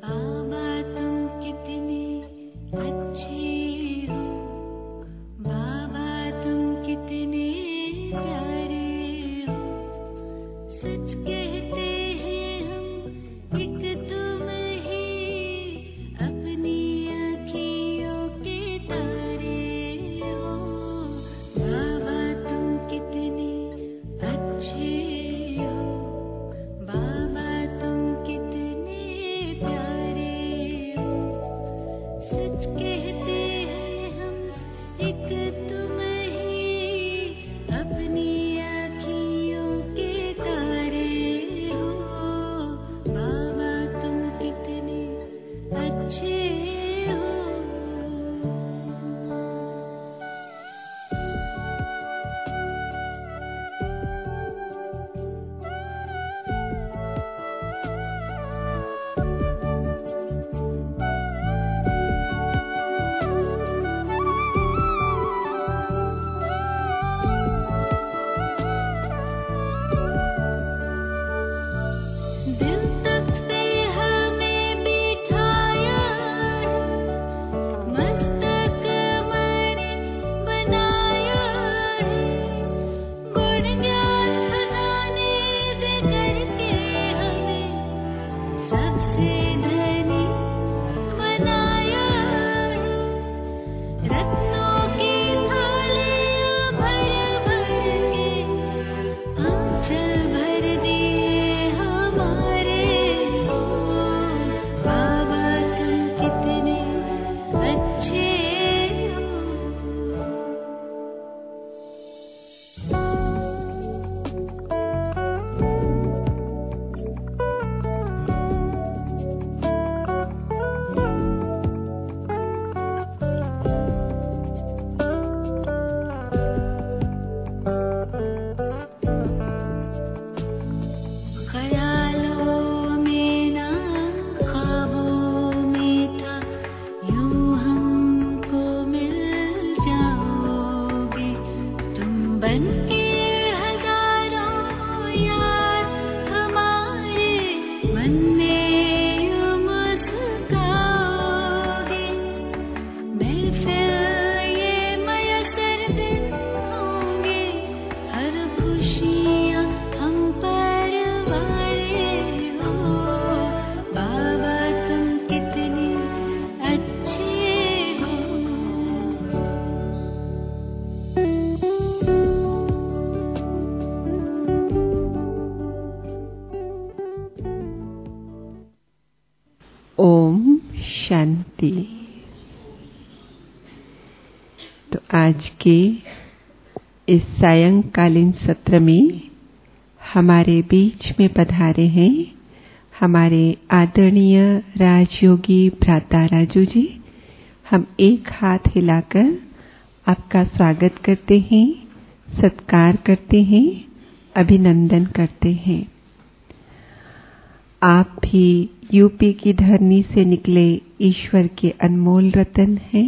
शांति। तो आज के इस सायंकालीन सत्र में हमारे बीच में पधारे हैं हमारे आदरणीय राजयोगी भ्राता राजू जी। हम एक हाथ हिलाकर आपका स्वागत करते हैं, सत्कार करते हैं, अभिनंदन करते हैं। आप भी यूपी की धरनी से निकले ईश्वर के अनमोल रतन हैं।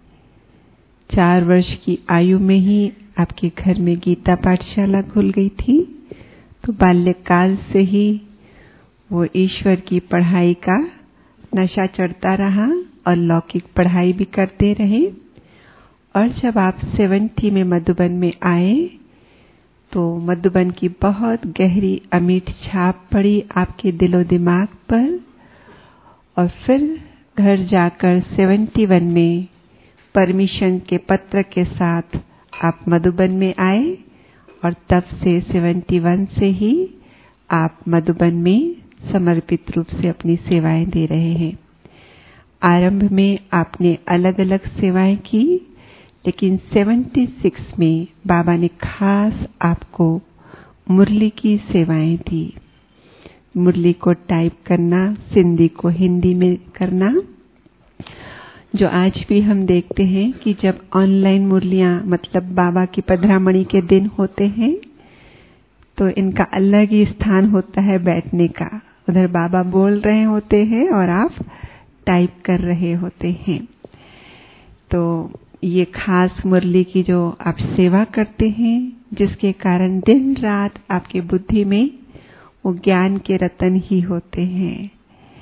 4 वर्ष की आयु में ही आपके घर में गीता पाठशाला खुल गई थी, तो बाल्यकाल से ही वो ईश्वर की पढ़ाई का नशा चढ़ता रहा और लौकिक पढ़ाई भी करते रहे। और जब आप 70 में मधुबन में आए तो मधुबन की बहुत गहरी अमिट छाप पड़ी आपके दिलो दिमाग पर। और फिर घर जाकर 71 में परमिशन के पत्र के साथ आप मधुबन में आए और तब से 71 से ही आप मधुबन में समर्पित रूप से अपनी सेवाएं दे रहे हैं। आरंभ में आपने अलग अलग सेवाएं की, लेकिन 76 में बाबा ने खास आपको मुरली की सेवाएं दी। मुरली को टाइप करना, सिंधी को हिंदी में करना, जो आज भी हम देखते हैं कि जब ऑनलाइन मुरलियां मतलब बाबा की पधरामणी के दिन होते हैं तो इनका अलग ही स्थान होता है बैठने का। उधर बाबा बोल रहे होते हैं और आप टाइप कर रहे होते हैं। तो ये खास मुरली की जो आप सेवा करते हैं, जिसके कारण दिन रात आपके बुद्धि में वो ज्ञान के रतन ही होते हैं।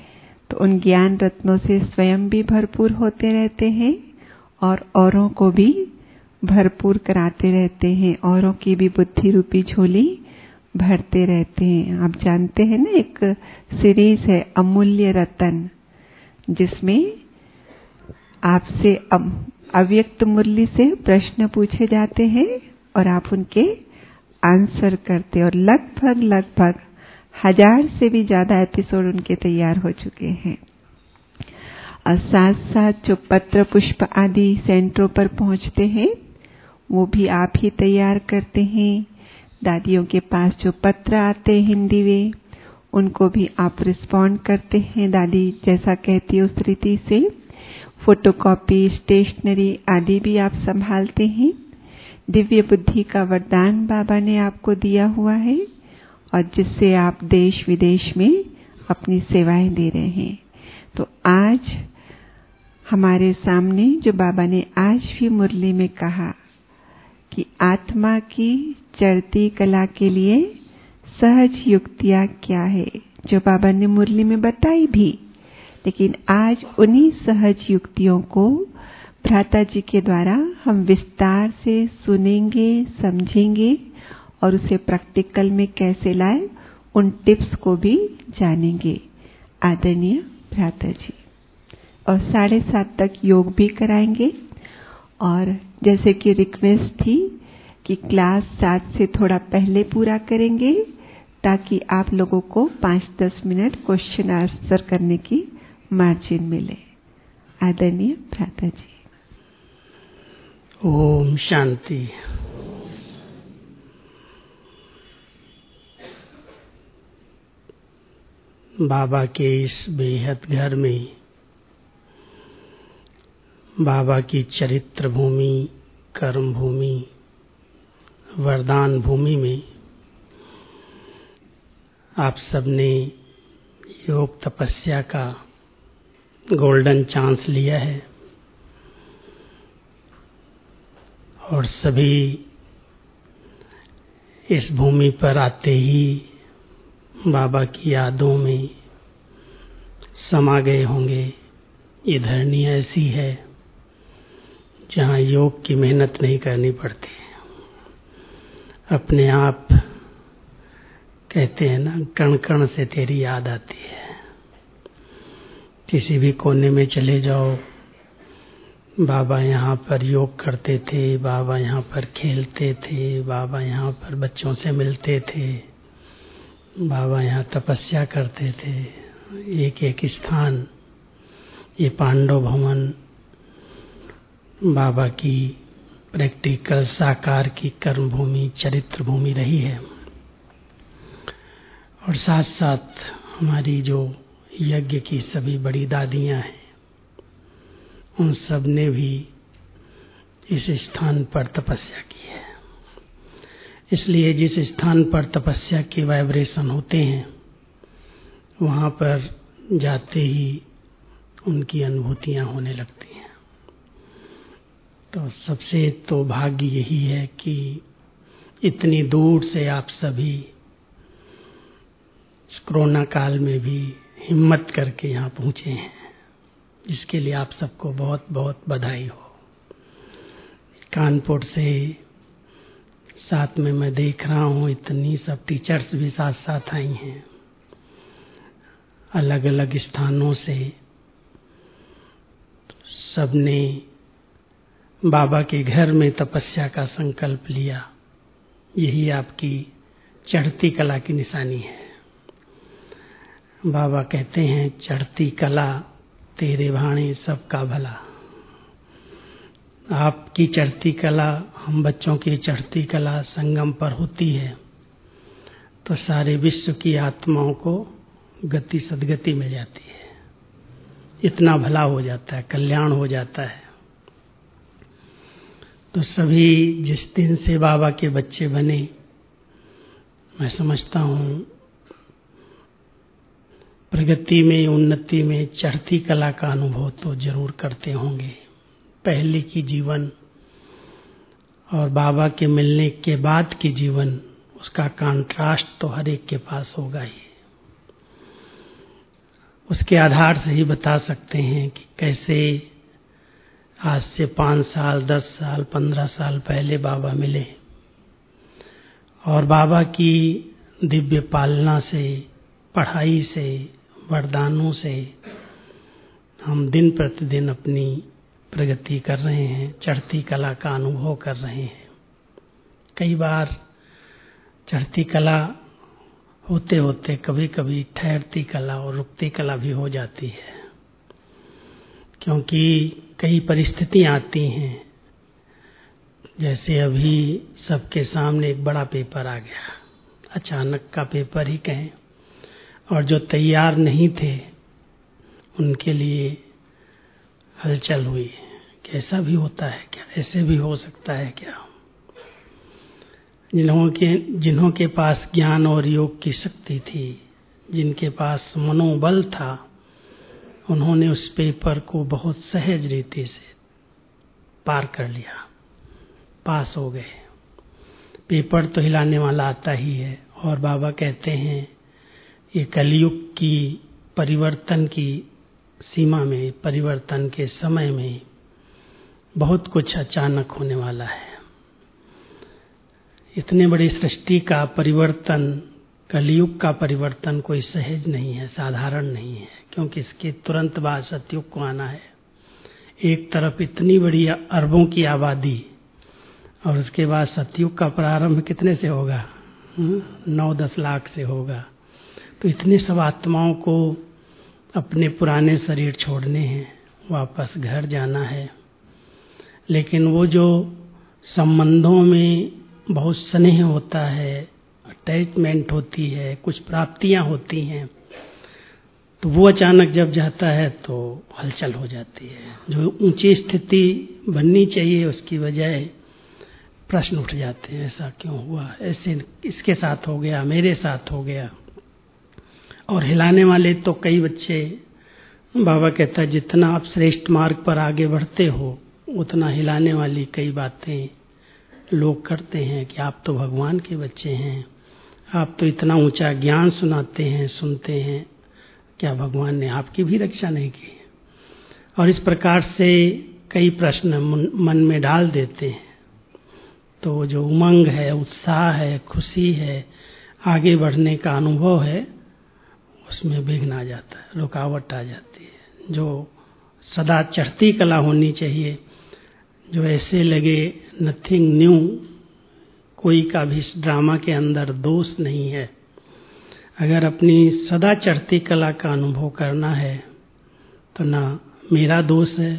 तो उन ज्ञान रत्नों से स्वयं भी भरपूर होते रहते हैं और औरों को भी भरपूर कराते रहते हैं, औरों की भी बुद्धि रूपी झोली भरते रहते हैं। आप जानते हैं ना, एक सीरीज है अमूल्य रतन, जिसमें आपसे अव्यक्त मुरली से प्रश्न पूछे जाते हैं और आप उनके आंसर करते, और लगभग 1000 से भी ज्यादा एपिसोड उनके तैयार हो चुके हैं। और साथ साथ जो पत्र पुष्प आदि सेंटरों पर पहुंचते हैं वो भी आप ही तैयार करते हैं। दादियों के पास जो पत्र आते हैं हिंदी में, उनको भी आप रिस्पॉन्ड करते हैं, दादी जैसा कहती है उस रीति से। फोटोकॉपी, स्टेशनरी आदि भी आप संभालते हैं। दिव्य बुद्धि का वरदान बाबा ने आपको दिया हुआ है और जिससे आप देश विदेश में अपनी सेवाएं दे रहे हैं। तो आज हमारे सामने जो बाबा ने आज भी मुरली में कहा कि आत्मा की चढ़ती कला के लिए सहज युक्तियां क्या है, जो बाबा ने मुरली में बताई भी, लेकिन आज उन्हीं सहज युक्तियों को भ्राता जी के द्वारा हम विस्तार से सुनेंगे, समझेंगे और उसे प्रैक्टिकल में कैसे लाए उन टिप्स को भी जानेंगे। आदरणीय भ्राता जी, और 7:30 तक योग भी कराएंगे। और जैसे कि रिक्वेस्ट थी कि क्लास 7 से थोड़ा पहले पूरा करेंगे ताकि आप लोगों को 5-10 मिनट क्वेश्चन आंसर करने की मार्जिन मिले। आदरणीय भ्राता जी। ओम शांति। बाबा के इस बेहद घर में, बाबा की चरित्र भूमि, कर्म भूमि, वरदान भूमि में आप सबने योग तपस्या का गोल्डन चांस लिया है और सभी इस भूमि पर आते ही बाबा की यादों में समा गए होंगे। ये धरनी ऐसी है जहाँ योग की मेहनत नहीं करनी पड़ती, अपने आप कहते हैं ना, कण कण से तेरी याद आती है। किसी भी कोने में चले जाओ, बाबा यहाँ पर योग करते थे, बाबा यहाँ पर खेलते थे, बाबा यहाँ पर बच्चों से मिलते थे, बाबा यहाँ तपस्या करते थे। एक एक स्थान, ये पांडव भवन बाबा की प्रैक्टिकल साकार की कर्म भूमि, चरित्र भूमि रही है। और साथ साथ हमारी जो यज्ञ की सभी बड़ी दादियां हैं, उन सब ने भी इस स्थान पर तपस्या की है। इसलिए जिस स्थान पर तपस्या के वाइब्रेशन होते हैं, वहाँ पर जाते ही उनकी अनुभूतियाँ होने लगती हैं। तो सबसे तो भाग्य यही है कि इतनी दूर से आप सभी कोरोना काल में भी हिम्मत करके यहाँ पहुँचे हैं, जिसके लिए आप सबको बहुत बहुत बधाई हो। कानपुर से साथ में मैं देख रहा हूँ इतनी सब टीचर्स भी साथ साथ आई हैं, अलग अलग स्थानों से। सबने बाबा के घर में तपस्या का संकल्प लिया। यही आपकी चढ़ती कला की निशानी है। बाबा कहते हैं, चढ़ती कला तेरे भाणे सबका भला। आपकी चढ़ती कला, हम बच्चों की चढ़ती कला संगम पर होती है तो सारे विश्व की आत्माओं को गति सदगति मिल जाती है, इतना भला हो जाता है, कल्याण हो जाता है। तो सभी जिस दिन से बाबा के बच्चे बने, मैं समझता हूँ प्रगति में, उन्नति में चढ़ती कला का अनुभव तो जरूर करते होंगे। पहले की जीवन और बाबा के मिलने के बाद की जीवन, उसका कंट्रास्ट तो हर एक के पास होगा ही। उसके आधार से ही बता सकते हैं कि कैसे आज से 5 साल, 10 साल, 15 साल पहले बाबा मिले और बाबा की दिव्य पालना से, पढ़ाई से, वरदानों से हम दिन प्रतिदिन अपनी प्रगति कर रहे हैं, चढ़ती कला का अनुभव कर रहे हैं। कई बार चढ़ती कला होते होते कभी कभी ठहरती कला और रुकती कला भी हो जाती है, क्योंकि कई परिस्थितियां आती हैं। जैसे अभी सबके सामने एक बड़ा पेपर आ गया, अचानक का पेपर ही कहें, और जो तैयार नहीं थे उनके लिए हलचल हुई कि ऐसा भी होता है क्या, ऐसे भी हो सकता है क्या। जिन्हों के पास ज्ञान और योग की शक्ति थी, जिनके पास मनोबल था, उन्होंने उस पेपर को बहुत सहज रीति से पार कर लिया, पास हो गए। पेपर तो हिलाने वाला आता ही है, और बाबा कहते हैं ये कलयुग की परिवर्तन की सीमा में, परिवर्तन के समय में बहुत कुछ अचानक होने वाला है। इतने बड़ी सृष्टि का परिवर्तन, कलयुग का परिवर्तन कोई सहज नहीं है, साधारण नहीं है, क्योंकि इसके तुरंत बाद सतयुग को आना है। एक तरफ इतनी बड़ी अरबों की आबादी, और उसके बाद सतयुग का प्रारंभ कितने से होगा? 9-10 लाख से होगा। तो इतने सब आत्माओं को अपने पुराने शरीर छोड़ने हैं, वापस घर जाना है। लेकिन वो जो संबंधों में बहुत स्नेह होता है, अटैचमेंट होती है, कुछ प्राप्तियां होती हैं, तो वो अचानक जब जाता है तो हलचल हो जाती है। जो ऊंची स्थिति बननी चाहिए उसकी बजाय प्रश्न उठ जाते हैं, ऐसा क्यों हुआ, ऐसे इसके साथ हो गया, मेरे साथ हो गया। और हिलाने वाले तो कई बच्चे, बाबा कहता है जितना आप श्रेष्ठ मार्ग पर आगे बढ़ते हो उतना हिलाने वाली कई बातें लोग करते हैं कि आप तो भगवान के बच्चे हैं, आप तो इतना ऊंचा ज्ञान सुनाते हैं, सुनते हैं, क्या भगवान ने आपकी भी रक्षा नहीं की? और इस प्रकार से कई प्रश्न मन में डाल देते हैं। तो जो उमंग है, उत्साह है, खुशी है, आगे बढ़ने का अनुभव है, उसमें विघ्न आ जाता है, रुकावट आ जाती है। जो सदा चढ़ती कला होनी चाहिए, जो ऐसे लगे नथिंग न्यू, कोई का भी इस ड्रामा के अंदर दोष नहीं है। अगर अपनी सदा चढ़ती कला का अनुभव करना है तो ना मेरा दोष है,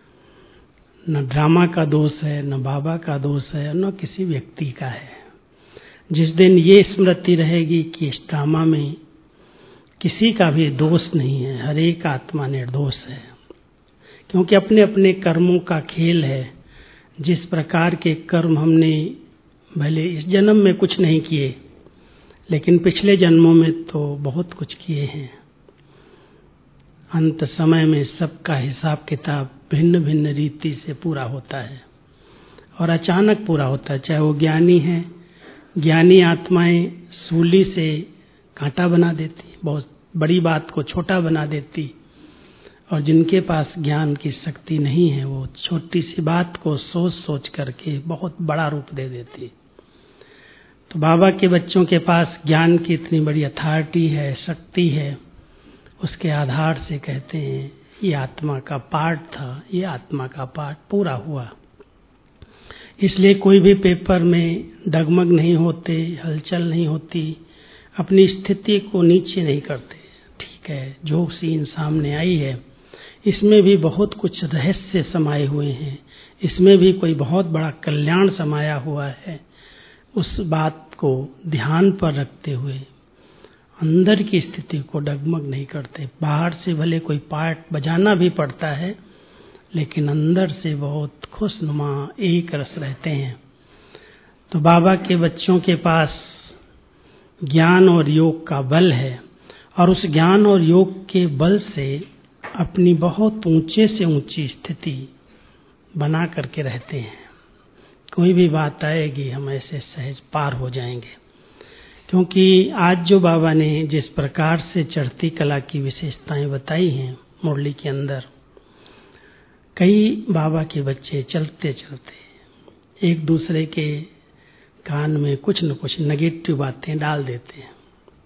न ड्रामा का दोष है, न बाबा का दोष है, न किसी व्यक्ति का है। जिस दिन ये स्मृति रहेगी कि इस ड्रामा में किसी का भी दोष नहीं है, हर एक आत्मा निर्दोष है, क्योंकि अपने अपने कर्मों का खेल है। जिस प्रकार के कर्म हमने भले इस जन्म में कुछ नहीं किए, लेकिन पिछले जन्मों में तो बहुत कुछ किए हैं। अंत समय में सबका हिसाब किताब भिन्न भिन्न रीति से पूरा होता है, और अचानक पूरा होता है। चाहे वो ज्ञानी है, ज्ञानी आत्माएं सूली से कांटा बना देती, बहुत बड़ी बात को छोटा बना देती, और जिनके पास ज्ञान की शक्ति नहीं है वो छोटी सी बात को सोच सोच करके बहुत बड़ा रूप दे देती। तो बाबा के बच्चों के पास ज्ञान की इतनी बड़ी अथॉरिटी है, शक्ति है, उसके आधार से कहते हैं ये आत्मा का पार्ट था, ये आत्मा का पार्ट पूरा हुआ। इसलिए कोई भी पेपर में डगमग नहीं होते, हलचल नहीं होती, अपनी स्थिति को नीचे नहीं करते। ठीक है, जो सीन सामने आई है इसमें भी बहुत कुछ रहस्य समाये हुए हैं, इसमें भी कोई बहुत बड़ा कल्याण समाया हुआ है। उस बात को ध्यान पर रखते हुए अंदर की स्थिति को डगमग नहीं करते। बाहर से भले कोई पार्ट बजाना भी पड़ता है, लेकिन अंदर से बहुत खुशनुमा एक रस रहते हैं। तो बाबा के बच्चों के पास ज्ञान और योग का बल है, और उस ज्ञान और योग के बल से अपनी बहुत ऊंचे से ऊंची स्थिति बना करके रहते हैं। कोई भी बात आएगी हम ऐसे सहज पार हो जाएंगे, क्योंकि आज जो बाबा ने जिस प्रकार से चढ़ती कला की विशेषताएं बताई हैं मुरली के अंदर, कई बाबा के बच्चे चलते चलते एक दूसरे के कान में कुछ न कुछ नेगेटिव बातें डाल देते हैं।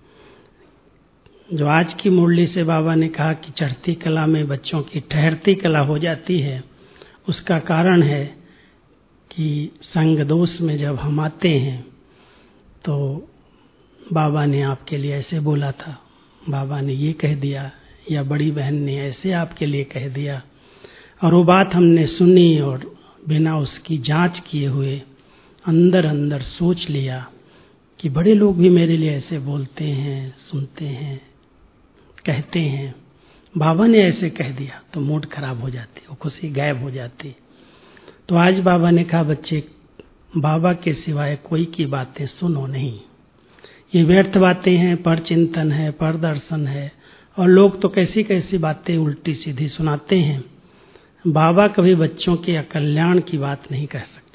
जो आज की मुरली से बाबा ने कहा कि चढ़ती कला में बच्चों की ठहरती कला हो जाती है, उसका कारण है कि संग दोष में जब हम आते हैं तो बाबा ने आपके लिए ऐसे बोला था, बाबा ने ये कह दिया, या बड़ी बहन ने ऐसे आपके लिए कह दिया, और वो बात हमने सुनी और बिना उसकी जांच किए हुए अंदर अंदर सोच लिया कि बड़े लोग भी मेरे लिए ऐसे बोलते हैं, सुनते हैं, कहते हैं, बाबा ने ऐसे कह दिया, तो मूड खराब हो जाती, वो खुशी गायब हो जाती। तो आज बाबा ने कहा, बच्चे बाबा के सिवाय कोई की बातें सुनो नहीं, ये व्यर्थ बातें हैं, पर चिंतन है, पर दर्शन है, और लोग तो कैसी कैसी बातें उल्टी सीधी सुनाते हैं। बाबा कभी बच्चों के कल्याण की बात नहीं कह सकते।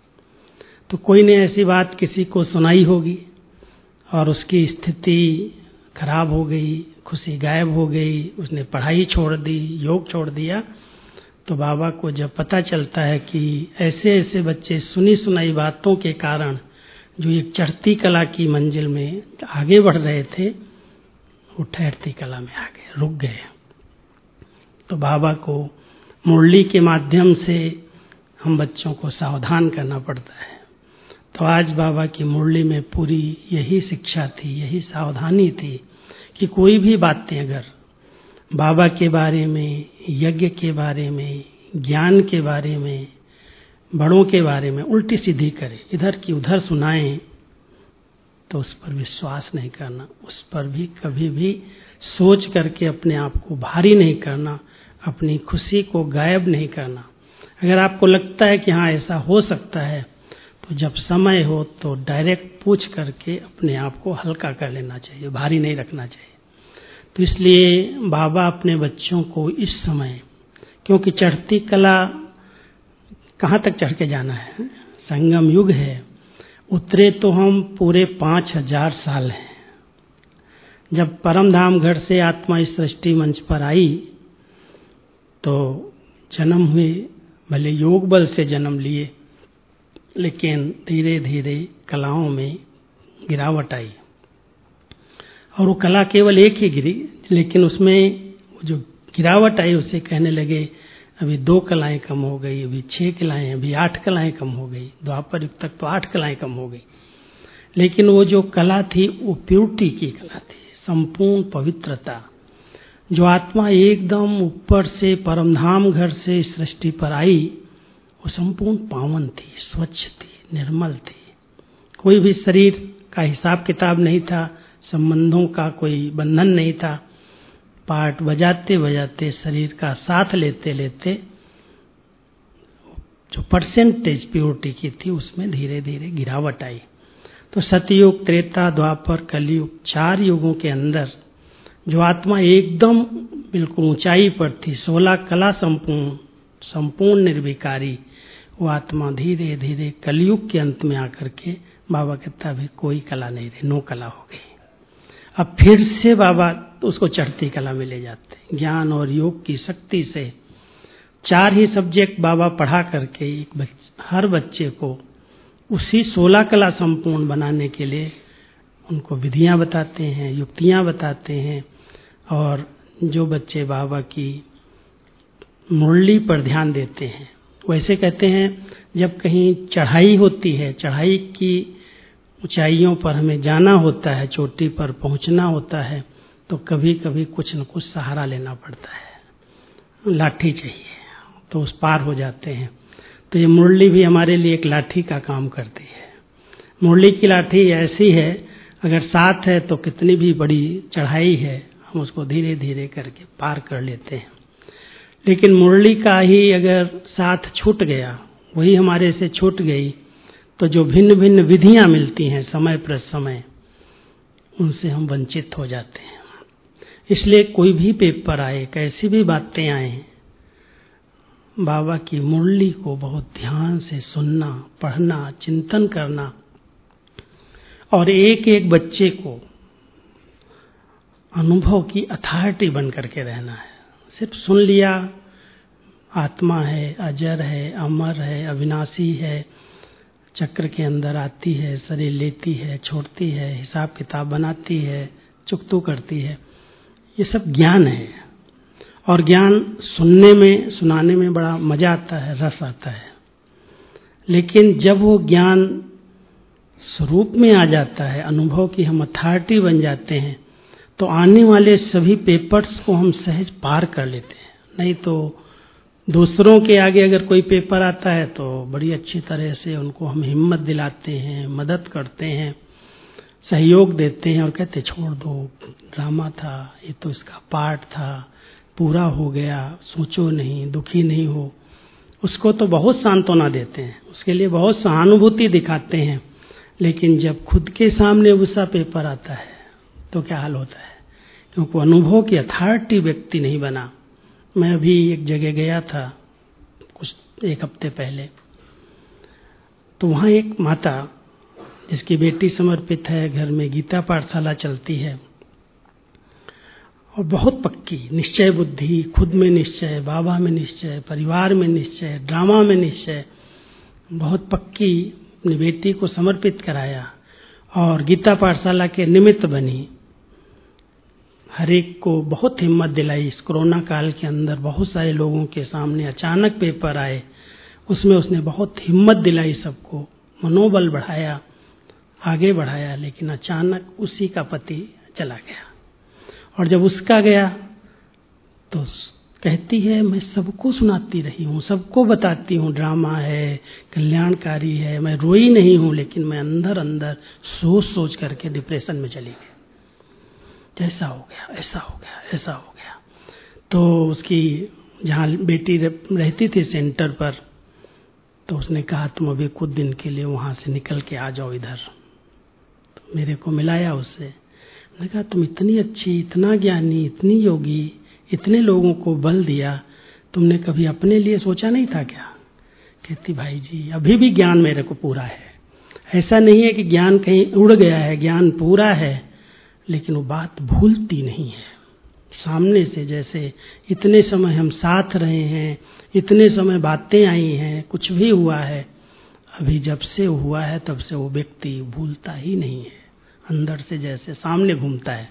तो कोई ने ऐसी बात किसी को सुनाई होगी और उसकी स्थिति खराब हो गई, खुशी गायब हो गई, उसने पढ़ाई छोड़ दी, योग छोड़ दिया। तो बाबा को जब पता चलता है कि ऐसे ऐसे बच्चे सुनी सुनाई बातों के कारण जो एक चढ़ती कला की मंजिल में आगे बढ़ रहे थे, वो ठहरती कला में आ गए, रुक गए। तो बाबा को मुरली के माध्यम से हम बच्चों को सावधान करना पड़ता है। तो आज बाबा की मुरली में पूरी यही शिक्षा थी, यही सावधानी थी कि कोई भी बातें अगर बाबा के बारे में, यज्ञ के बारे में, ज्ञान के बारे में, बड़ों के बारे में उल्टी सीधी करे, इधर की उधर सुनाएं, तो उस पर विश्वास नहीं करना, उस पर भी कभी भी सोच करके अपने आप को भारी नहीं करना, अपनी खुशी को गायब नहीं करना। अगर आपको लगता है कि हाँ ऐसा हो सकता है, तो जब समय हो तो डायरेक्ट पूछ करके अपने आप को हल्का कर लेना चाहिए, भारी नहीं रखना चाहिए। तो इसलिए बाबा अपने बच्चों को इस समय, क्योंकि चढ़ती कला कहाँ तक चढ़ के जाना है, संगम युग है, उतरे तो हम पूरे 5000 साल हैं। जब परम धाम घर से आत्मा इस सृष्टि मंच पर आई तो जन्म हुए, भले योग बल से जन्म लिए, लेकिन धीरे धीरे कलाओं में गिरावट आई, और वो कला केवल एक ही गिरी, लेकिन उसमें जो गिरावट आई उसे कहने लगे अभी 2 कलाएं कम हो गई, अभी 6 कलाएं, अभी 8 कलाएं कम हो गई। द्वापर युग तक तो 8 कलाएं कम हो गई, लेकिन वो जो कला थी वो प्योरिटी की कला थी, संपूर्ण पवित्रता। जो आत्मा एकदम ऊपर से परमधाम घर से सृष्टि पर आई, वो संपूर्ण पावन थी, स्वच्छ थी, निर्मल थी। कोई भी शरीर का हिसाब किताब नहीं था, संबंधों का कोई बंधन नहीं था। पार्ट बजाते बजाते, शरीर का साथ लेते लेते जो परसेंटेज प्योरिटी की थी उसमें धीरे धीरे गिरावट आई। तो सतयुग, त्रेता, द्वापर, कलयुग, 4 युगों के अंदर जो आत्मा एकदम बिल्कुल ऊंचाई पर थी, 16 कला संपूर्ण निर्विकारी, वो आत्मा धीरे धीरे कलयुग के अंत में आकर के बाबा कहता अभी कोई कला नहीं रही, 9 कला हो गई। अब फिर से बाबा उसको चढ़ती कला में ले जाते, ज्ञान और योग की शक्ति से 4 ही सब्जेक्ट बाबा पढ़ा करके हर बच्चे को उसी 16 कला संपूर्ण बनाने के लिए उनको विधियां बताते हैं, युक्तियां बताते हैं। और जो बच्चे बाबा की मुरली पर ध्यान देते हैं, वैसे कहते हैं जब कहीं चढ़ाई होती है, चढ़ाई की ऊंचाइयों पर हमें जाना होता है, चोटी पर पहुंचना होता है, तो कभी कभी कुछ न कुछ सहारा लेना पड़ता है, लाठी चाहिए, तो उस पार हो जाते हैं। तो ये मुरली भी हमारे लिए एक लाठी का काम करती है। मुरली की लाठी ऐसी है, अगर साथ है तो कितनी भी बड़ी चढ़ाई है हम उसको धीरे धीरे करके पार कर लेते हैं। लेकिन मुरली का ही अगर साथ छूट गया, वही हमारे से छूट गई, तो जो भिन्न भिन्न विधियां मिलती हैं समय पर समय, उनसे हम वंचित हो जाते हैं। इसलिए कोई भी पेपर आए, कैसी भी बातें आए, बाबा की मुरली को बहुत ध्यान से सुनना, पढ़ना, चिंतन करना, और एक एक बच्चे को अनुभव की अथॉरिटी बन करके रहना है। सिर्फ सुन लिया, आत्मा है, अजर है, अमर है, अविनाशी है, चक्र के अंदर आती है, शरीर लेती है, छोड़ती है, हिसाब किताब बनाती है, चुकतू करती है, ये सब ज्ञान है। और ज्ञान सुनने में, सुनाने में बड़ा मजा आता है, रस आता है। लेकिन जब वो ज्ञान स्वरूप में आ जाता है, अनुभव की हम अथॉरिटी बन जाते हैं, तो आने वाले सभी पेपर्स को हम सहज पार कर लेते हैं। नहीं तो दूसरों के आगे अगर कोई पेपर आता है तो बड़ी अच्छी तरह से उनको हम हिम्मत दिलाते हैं, मदद करते हैं, सहयोग देते हैं और कहते छोड़ दो, ड्रामा था, ये तो इसका पार्ट था, पूरा हो गया, सोचो नहीं, दुखी नहीं हो। उसको तो बहुत सांत्वना देते हैं, उसके लिए बहुत सहानुभूति दिखाते हैं। लेकिन जब खुद के सामने उसका पेपर आता है तो क्या हाल होता है, क्योंकि अनुभव की अथॉरिटी व्यक्ति नहीं बना। मैं अभी एक जगह गया था कुछ एक हफ्ते पहले, तो वहाँ एक माता जिसकी बेटी समर्पित है, घर में गीता पाठशाला चलती है, और बहुत पक्की निश्चय बुद्धि, खुद में निश्चय, बाबा में निश्चय, परिवार में निश्चय, ड्रामा में निश्चय, बहुत पक्की अपनी बेटी को समर्पित कराया और गीता पाठशाला के निमित्त बनी। हर एक को बहुत हिम्मत दिलाई। इस कोरोना काल के अंदर बहुत सारे लोगों के सामने अचानक पेपर आए, उसमें उसने बहुत हिम्मत दिलाई, सबको मनोबल बढ़ाया, आगे बढ़ाया। लेकिन अचानक उसी का पति चला गया, और जब उसका गया तो कहती है मैं सबको सुनाती रही हूँ, सबको बताती हूँ, ड्रामा है, कल्याणकारी है, मैं रोई नहीं हूँ, लेकिन मैं अंदर अंदर सोच सोच करके डिप्रेशन में चली गई। ऐसा हो गया, ऐसा हो गया, ऐसा हो गया। तो उसकी जहाँ बेटी रहती थी सेंटर पर, तो उसने कहा तुम अभी कुछ दिन के लिए वहाँ से निकल के आ जाओ इधर। तो मेरे को मिलाया उससे, मैंने कहा तुम इतनी अच्छी, इतना ज्ञानी, इतनी योगी, इतने लोगों को बल दिया, तुमने कभी अपने लिए सोचा नहीं था क्या? कहती भाई जी अभी भी ज्ञान मेरे को पूरा है, ऐसा नहीं है कि ज्ञान कहीं उड़ गया है, ज्ञान पूरा है, लेकिन वो बात भूलती नहीं है। सामने से जैसे इतने समय हम साथ रहे हैं, इतने समय बातें आई हैं, कुछ भी हुआ है, अभी जब से हुआ है तब से वो व्यक्ति भूलता ही नहीं है, अंदर से जैसे सामने घूमता है।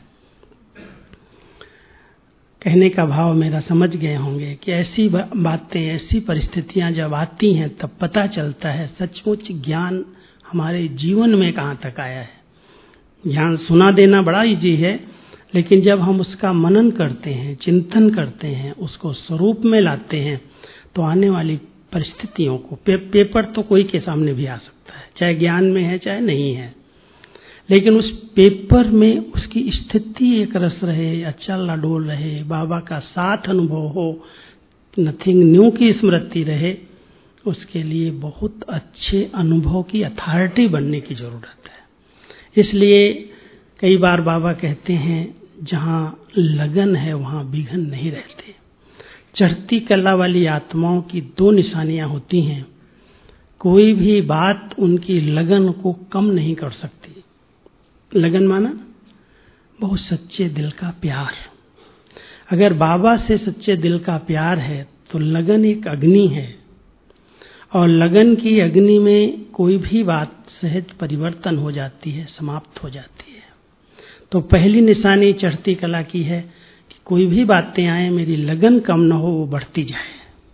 कहने का भाव मेरा समझ गए होंगे कि ऐसी बातें, ऐसी परिस्थितियां जब आती हैं तब पता चलता है सचमुच ज्ञान हमारे जीवन में कहाँ तक आया है। ज्ञान सुना देना बड़ा इजी है, लेकिन जब हम उसका मनन करते हैं, चिंतन करते हैं, उसको स्वरूप में लाते हैं, तो आने वाली परिस्थितियों को पेपर तो कोई के सामने भी आ सकता है, चाहे ज्ञान में है चाहे नहीं है, लेकिन उस पेपर में उसकी स्थिति एक रस रहे, अचल अडोल रहे, बाबा का साथ अनुभव हो, नथिंग न्यू की स्मृति रहे, उसके लिए बहुत अच्छे अनुभव की अथॉरिटी बनने की जरूरत है। इसलिए कई बार बाबा कहते हैं जहाँ लगन है वहाँ विघन नहीं रहते। चढ़ती कला वाली आत्माओं की दो निशानियां होती हैं, कोई भी बात उनकी लगन को कम नहीं कर सकती। लगन माना बहुत सच्चे दिल का प्यार। अगर बाबा से सच्चे दिल का प्यार है तो लगन एक अग्नि है, और लगन की अग्नि में कोई भी बात सहज परिवर्तन हो जाती है, समाप्त हो जाती है। तो पहली निशानी चढ़ती कला की है कि कोई भी बातें आए, मेरी लगन कम न हो, वो बढ़ती जाए।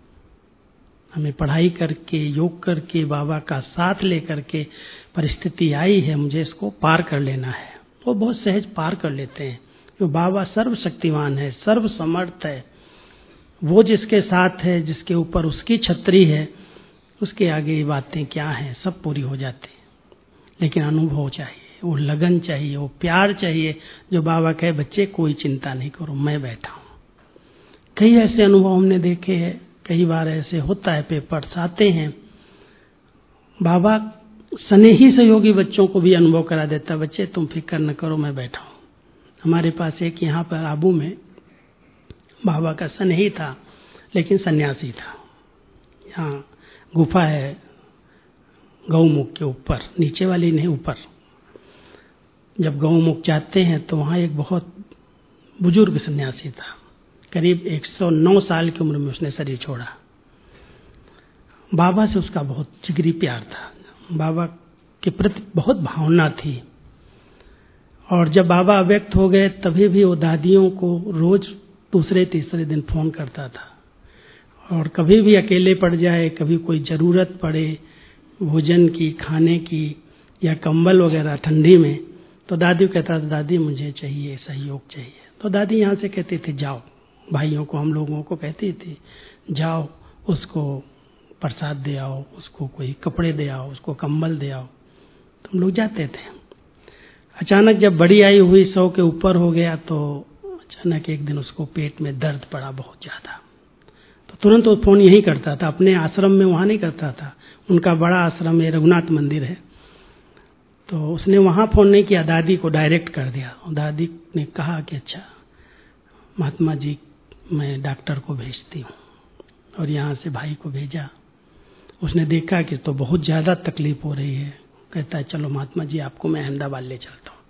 हमें पढ़ाई करके, योग करके, बाबा का साथ लेकर के परिस्थिति आई है, मुझे इसको पार कर लेना है, तो बहुत सहज पार कर लेते हैं। तो बाबा सर्वशक्तिमान है, सर्व समर्थ है। वो जिसके साथ है, जिसके ऊपर उसकी छतरी है, उसके आगे ये बातें क्या हैं, सब पूरी हो जाती है। लेकिन अनुभव चाहिए, वो लगन चाहिए, वो प्यार चाहिए, जो बाबा कहे बच्चे कोई चिंता नहीं करो, मैं बैठा हूँ। कई ऐसे अनुभव हमने देखे हैं, कई बार ऐसे होता है, पेपर्स आते हैं, बाबा स्नेही सहयोगी बच्चों को भी अनुभव करा देता, बच्चे तुम फिक्र न करो, मैं बैठा हूँ। हमारे पास एक यहाँ पर आबू में बाबा का स्नेही था, लेकिन सन्यासी था। यहाँ गुफा है गौमुख के ऊपर, नीचे वाली नहीं, ऊपर। जब गौमुख जाते हैं तो वहाँ एक बहुत बुजुर्ग सन्यासी था, करीब 109 साल की उम्र में उसने शरीर छोड़ा। बाबा से उसका बहुत जिगरी प्यार था, बाबा के प्रति बहुत भावना थी। और जब बाबा अव्यक्त हो गए तभी भी वो दादियों को रोज दूसरे तीसरे दिन फोन करता था, और कभी भी अकेले पड़ जाए, कभी कोई जरूरत पड़े भोजन की, खाने की या कंबल वगैरह ठंडी में, तो दादी को कहता था दादी मुझे चाहिए, सहयोग चाहिए। तो दादी यहाँ से कहती थी जाओ, भाइयों को, हम लोगों को कहती थी जाओ उसको प्रसाद दे आओ, उसको कोई कपड़े दे आओ, उसको कंबल दे आओ। तो हम लोग जाते थे। अचानक जब बड़ी आयु हुई, 100 के ऊपर हो गया, तो अचानक एक दिन उसको पेट में दर्द पड़ा बहुत ज्यादा। तो तुरंत वो फोन यही करता था, अपने आश्रम में वहां नहीं करता था, उनका बड़ा आश्रम है, रघुनाथ मंदिर है, तो उसने वहां फोन नहीं किया, दादी को डायरेक्ट कर दिया। और दादी ने कहा कि अच्छा महात्मा जी, मैं डॉक्टर को भेजती हूँ, और यहाँ से भाई को भेजा। उसने देखा कि तो बहुत ज्यादा तकलीफ हो रही है, कहता है चलो महात्मा जी आपको मैं अहमदाबाद ले चलता हूँ।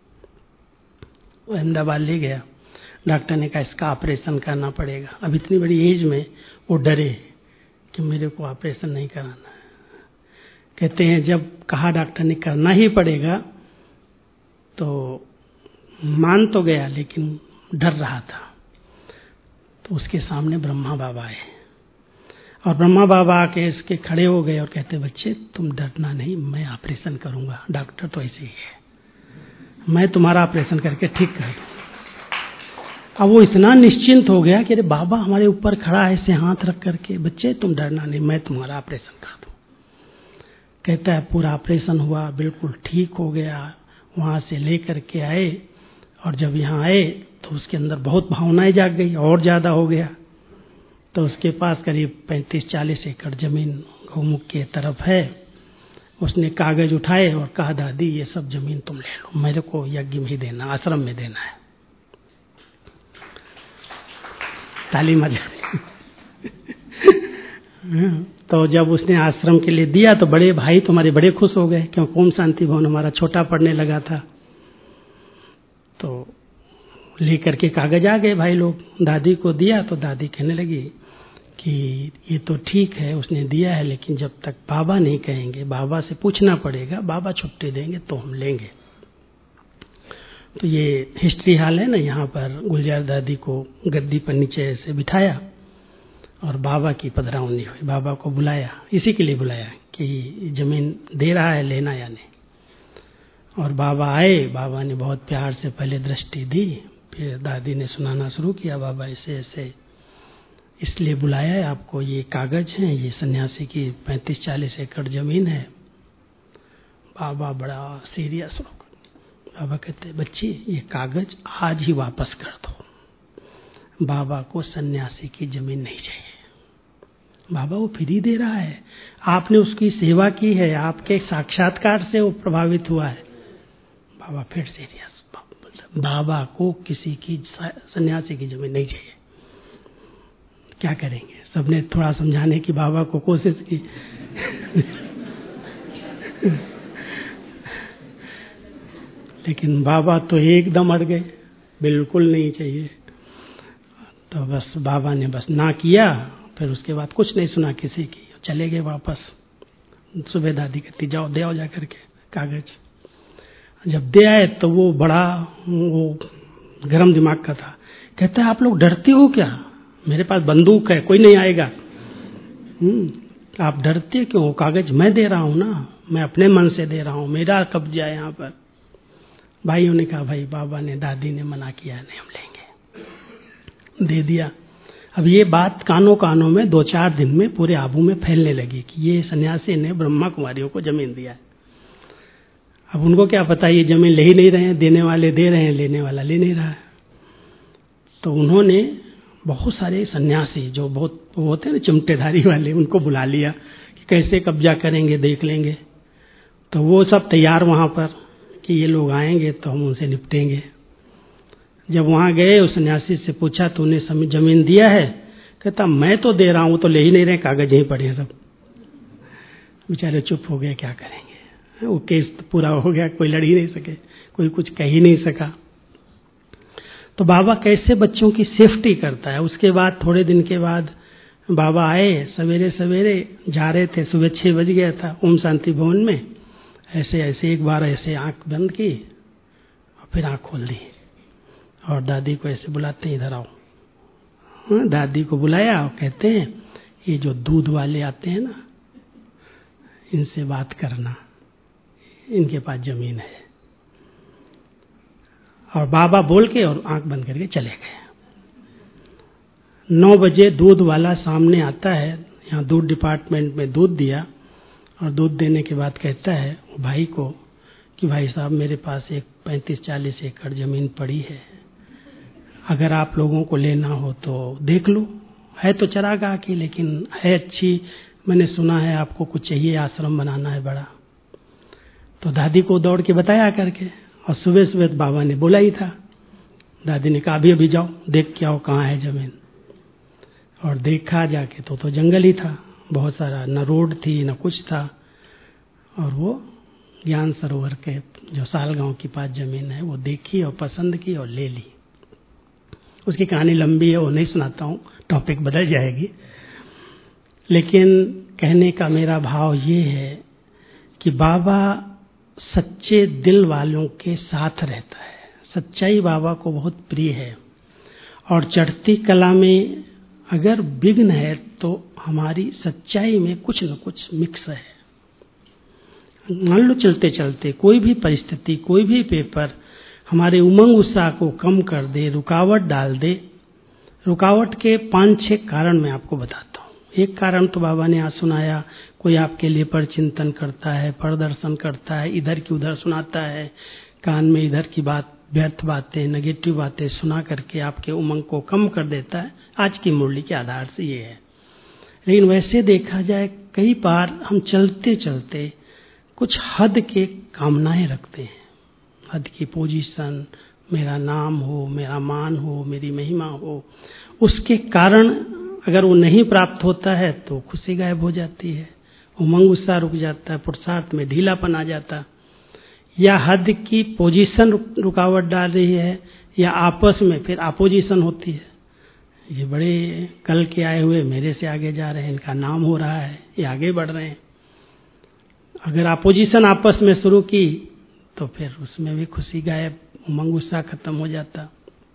वो अहमदाबाद ले गया। डॉक्टर ने कहा इसका ऑपरेशन करना पड़ेगा। अब इतनी बड़ी एज में वो डरे कि मेरे को ऑपरेशन नहीं कराना है। कहते हैं जब कहा डॉक्टर ने करना ही पड़ेगा तो मान तो गया, लेकिन डर रहा था। तो उसके सामने ब्रह्मा बाबा आए, और ब्रह्मा बाबा आके इसके खड़े हो गए और कहते बच्चे तुम डरना नहीं, मैं ऑपरेशन करूंगा, डॉक्टर तो ऐसे ही है, मैं तुम्हारा ऑपरेशन करके ठीक कर दूंगा। अब वो इतना निश्चिंत हो गया कि अरे बाबा हमारे ऊपर खड़ा है, ऐसे हाथ रख करके, बच्चे तुम डरना नहीं, मैं तुम्हारा ऑपरेशन कर दूं। कहता है पूरा ऑपरेशन हुआ, बिल्कुल ठीक हो गया। वहां से लेकर के आए, और जब यहाँ आए तो उसके अंदर बहुत भावनाएं जाग गई, और ज्यादा हो गया। तो उसके पास करीब 35-40 एकड़ जमीन गौमुख के तरफ है। उसने कागज उठाए और कहा दादी ये सब जमीन तुम ले लो, मेरे को यज्ञ में ही देना, आश्रम में देना है। ताली मजा। तो जब उसने आश्रम के लिए दिया तो बड़े भाई तुम्हारे बड़े खुश हो गए, क्योंकि ओम शांति भवन हमारा छोटा पड़ने लगा था। तो लेकर के कागज आ गए भाई लोग, दादी को दिया। तो दादी कहने लगी कि ये तो ठीक है उसने दिया है, लेकिन जब तक बाबा नहीं कहेंगे, बाबा से पूछना पड़ेगा, बाबा छुट्टी देंगे तो हम लेंगे। तो ये हिस्ट्री हाल है ना, यहाँ पर गुलजार दादी को गद्दी पर नीचे से बिठाया और बाबा की पधरावनी हुई, बाबा को बुलाया, इसी के लिए बुलाया कि जमीन दे रहा है, लेना या नहीं। और बाबा आए, बाबा ने बहुत प्यार से पहले दृष्टि दी, फिर दादी ने सुनाना शुरू किया, बाबा ऐसे ऐसे इसलिए बुलाया है आपको, ये कागज हैं, ये सन्यासी की 35-40 एकड़ जमीन है। बाबा बड़ा सीरियस हो गए। बाबा कहते बच्ची ये कागज आज ही वापस कर दो, बाबा को सन्यासी की जमीन नहीं चाहिए। बाबा वो फ्री दे रहा है, आपने उसकी सेवा की है, आपके साक्षात्कार से वो प्रभावित हुआ है। बाबा फिर सीरियस, बाबा को किसी की सन्यासी की जमीन नहीं चाहिए। क्या करेंगे? सबने थोड़ा समझाने की बाबा को कोशिश की। लेकिन बाबा तो एकदम अड़ गए, बिल्कुल नहीं चाहिए। तो बस बाबा ने बस ना किया, फिर उसके बाद कुछ नहीं सुना किसी की, चले गए वापस। सुबह दादी कहती जाओ दे आओ जा करके कागज। जब दे आए तो वो बड़ा वो गरम दिमाग का था, कहता है आप लोग डरते हो क्या, मेरे पास बंदूक है, कोई नहीं आएगा। आप डरते क्यों, कागज मैं दे रहा हूं ना, मैं अपने मन से दे रहा हूं, मेरा कब्जा है यहाँ पर। भाइयों ने कहा भाई बाबा ने, दादी ने मना किया, नहीं हम लेंगे, दे दिया। अब ये बात कानों कानों में 2-4 दिन में पूरे आबू में फैलने लगी कि ये सन्यासी ने ब्रह्मा कुमारियों को जमीन दिया है। अब उनको क्या पता ये जमीन ले ही नहीं रहे हैं, देने वाले दे रहे हैं, लेने वाला ले नहीं रहा है। तो उन्होंने बहुत सारे सन्यासी जो बहुत होते हैं ना चिमटेधारी वाले, उनको बुला लिया कि कैसे कब्जा करेंगे देख लेंगे। तो वो सब तैयार वहां पर कि ये लोग आएंगे तो हम उनसे निपटेंगे। जब वहां गए उस सन्यासी से पूछा तूने जमीन दिया है? कहता मैं तो दे रहा हूं, तो ले ही नहीं रहे, कागज यहीं पड़े हैं सब। बेचारे चुप हो गए, क्या करेंगे, वो केस पूरा हो गया, कोई लड़ ही नहीं सके। कोई कुछ कह ही नहीं सका। तो बाबा कैसे बच्चों की सेफ्टी करता है। उसके बाद थोड़े दिन के बाद बाबा आए, सवेरे सवेरे जा रहे थे, सुबह 6 बज गया था ओम शांति भवन में। ऐसे ऐसे एक बार ऐसे आंख बंद की और फिर आंख खोल दी और दादी को ऐसे बुलाते हैं, इधर आओ। दादी को बुलाया और कहते हैं ये जो दूध वाले आते हैं ना, इनसे बात करना, इनके पास जमीन है। और बाबा बोल के और आंख बंद करके चले गए। 9 बजे दूध वाला सामने आता है, यहाँ दूध डिपार्टमेंट में दूध दिया और दूध देने के बाद कहता है भाई को कि भाई साहब मेरे पास एक 35-40 एकड़ जमीन पड़ी है, अगर आप लोगों को लेना हो तो देख लो। है तो चरागाह की लेकिन है अच्छी, मैंने सुना है आपको कुछ चाहिए, आश्रम बनाना है बड़ा। तो दादी को दौड़ के बताया करके, और सुबह सुबह बाबा ने बोला ही था। दादी ने कहा अभी जाओ देख के आओ कहाँ है जमीन। और देखा जाके तो जंगल ही था, बहुत सारा, न रोड थी न कुछ था। और वो ज्ञान सरोवर के जो सालगांव के पास जमीन है वो देखी और पसंद की और ले ली। उसकी कहानी लंबी है, वो नहीं सुनाता हूँ, टॉपिक बदल जाएगी। लेकिन कहने का मेरा भाव ये है कि बाबा सच्चे दिल वालों के साथ रहता है। सच्चाई बाबा को बहुत प्रिय है। और चढ़ती कला में अगर विघ्न है तो हमारी सच्चाई में कुछ न कुछ मिक्स है। मान लो चलते चलते कोई भी परिस्थिति, कोई भी पेपर हमारे उमंग उत्साह को कम कर दे, रुकावट डाल दे। रुकावट के 5-6 कारण मैं आपको बताता हूँ। एक कारण तो बाबा ने आज सुनाया, कोई आपके लिए पर चिंतन करता है, प्रदर्शन करता है, इधर की उधर सुनाता है, कान में इधर की बात, व्यर्थ बातें, नेगेटिव बातें सुना करके आपके उमंग को कम कर देता है। आज की मुरली के आधार से ये है। लेकिन वैसे देखा जाए कई बार हम चलते चलते कुछ हद के कामनाएं रखते हैं। हद की पोजीशन, मेरा नाम हो, मेरा मान हो, मेरी महिमा हो। उसके कारण अगर वो नहीं प्राप्त होता है तो खुशी गायब हो जाती है, उमंग उत्साह रुक जाता है, पुरुषार्थ में ढीलापन आ जाता। या हद की पोजीशन रुकावट डाल रही है, या आपस में फिर अपोजिशन होती है। ये बड़े कल के आए हुए मेरे से आगे जा रहे हैं, इनका नाम हो रहा है, ये आगे बढ़ रहे हैं। अगर अपोजिशन आपस में शुरू की तो फिर उसमें भी खुशी गायब, उमंग उत्साह खत्म हो जाता।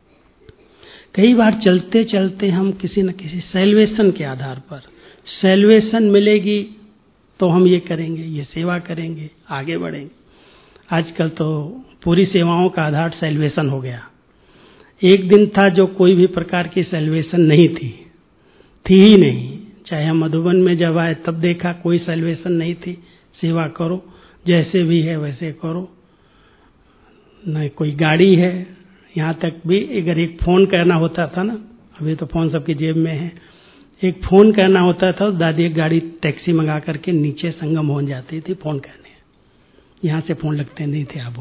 कई बार चलते चलते हम किसी न किसी सैल्वेशन के आधार पर, सैल्वेशन मिलेगी तो हम ये करेंगे, ये सेवा करेंगे, आगे बढ़ेंगे। आजकल तो पूरी सेवाओं का आधार सैल्वेशन हो गया। एक दिन था जो कोई भी प्रकार की सैल्वेशन नहीं थी ही नहीं। चाहे हम मधुबन में जब आए तब देखा कोई सैल्वेशन नहीं थी। सेवा करो, जैसे भी है वैसे करो। न कोई गाड़ी है, यहाँ तक भी अगर एक फ़ोन करना होता था ना, अभी तो फ़ोन सबकी जेब में है, एक फ़ोन करना होता था तो दादी एक गाड़ी टैक्सी मंगा करके नीचे संगम भवन जाती थी फ़ोन करने। यहाँ से फ़ोन लगते नहीं थे। अब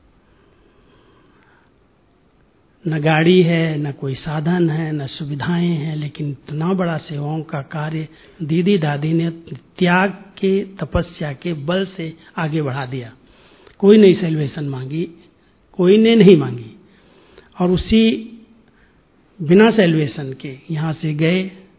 न गाड़ी है, न कोई साधन है, न सुविधाएं हैं, लेकिन इतना बड़ा सेवाओं का कार्य दीदी दादी ने त्याग के, तपस्या के बल से आगे बढ़ा दिया। कोई नहीं सैल्वेशन मांगी, कोई ने नहीं मांगी। और उसी बिना सैल्वेशन के यहाँ से गए,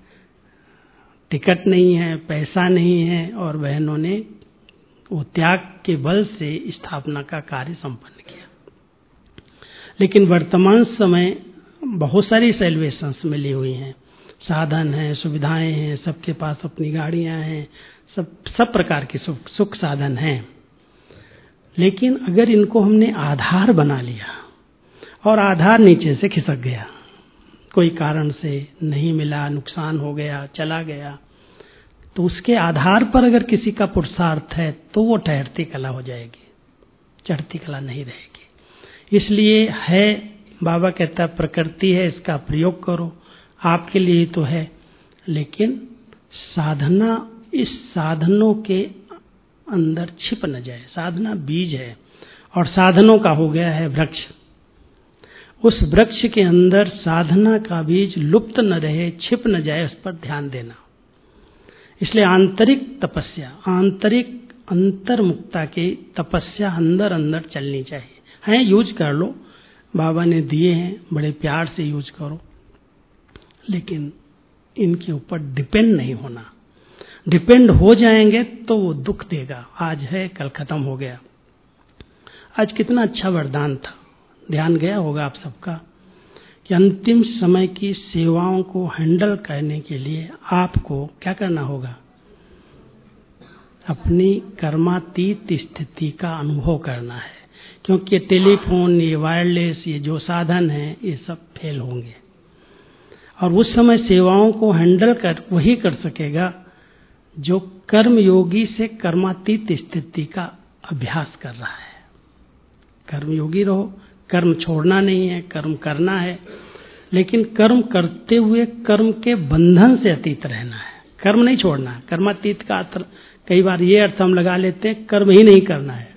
टिकट नहीं है, पैसा नहीं है, और बहनों ने वो त्याग के बल से स्थापना का कार्य संपन्न किया। लेकिन वर्तमान समय बहुत सारी सैल्वेशंस मिली हुई हैं, साधन हैं, सुविधाएं हैं, सबके पास अपनी गाड़ियां हैं, सब प्रकार के सुख साधन हैं। लेकिन अगर इनको हमने आधार बना लिया और आधार नीचे से खिसक गया, कोई कारण से नहीं मिला, नुकसान हो गया, चला गया, तो उसके आधार पर अगर किसी का पुरुषार्थ है तो वो ठहरती कला हो जाएगी, चढ़ती कला नहीं रहेगी। इसलिए है, बाबा कहता प्रकृति है, इसका प्रयोग करो, आपके लिए तो है। लेकिन साधना इस साधनों के अंदर छिप न जाए। साधना बीज है और साधनों का हो गया है वृक्ष। उस वृक्ष के अंदर साधना का बीज लुप्त न रहे, छिप न जाए, उस पर ध्यान देना। इसलिए आंतरिक तपस्या, आंतरिक अंतर्मुक्ता की तपस्या अंदर अंदर चलनी चाहिए। हैं, यूज कर लो, बाबा ने दिए हैं, बड़े प्यार से यूज करो, लेकिन इनके ऊपर डिपेंड नहीं होना। डिपेंड हो जाएंगे तो वो दुख देगा। आज है कल खत्म हो गया। आज कितना अच्छा वरदान था, ध्यान गया होगा आप सबका कि अंतिम समय की सेवाओं को हैंडल करने के लिए आपको क्या करना होगा? अपनी कर्मातीत स्थिति का अनुभव करना है, क्योंकि टेलीफोन, ये वायरलेस, ये जो साधन हैं, ये सब फेल होंगे। और उस समय सेवाओं को हैंडल कर वही कर सकेगा जो कर्म योगी से कर्मातीत स्थिति का अभ्यास कर रहा है। कर्म योगी रहो, कर्म छोड़ना नहीं है, कर्म करना है, लेकिन कर्म करते हुए कर्म के बंधन से अतीत रहना है। कर्म नहीं छोड़ना है। कर्मातीत का अर्थ कई बार ये अर्थ हम लगा लेते हैं, कर्म ही नहीं करना है।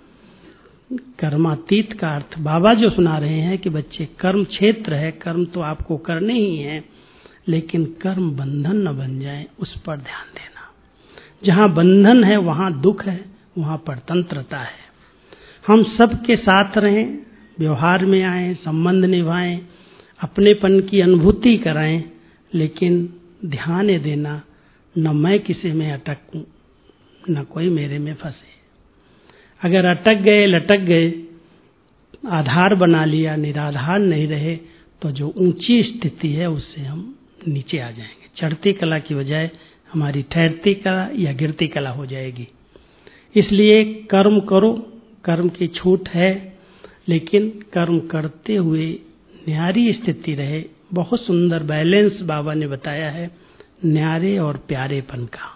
कर्मातीत का अर्थ बाबा जो सुना रहे हैं कि बच्चे कर्म क्षेत्र है, कर्म तो आपको करने ही है, लेकिन कर्म बंधन न बन जाए, उस पर ध्यान देना। जहाँ बंधन है वहाँ दुख है, वहाँ परतंत्रता है। हम सबके साथ रहें, व्यवहार में आए, संबंध निभाएं, अपनेपन की अनुभूति कराएं, लेकिन ध्यान देना न मैं किसी में अटकूं, न कोई मेरे में फंसे। अगर अटक गए, लटक गए, आधार बना लिया, निराधार नहीं रहे, तो जो ऊंची स्थिति है उससे हम नीचे आ जाएंगे। चढ़ती कला की बजाय हमारी ठहरती कला या गिरती कला हो जाएगी। इसलिए कर्म करो, कर्म की छूट है, लेकिन कर्म करते हुए न्यारी स्थिति रहे। बहुत सुंदर बैलेंस बाबा ने बताया है न्यारे और प्यारेपन का।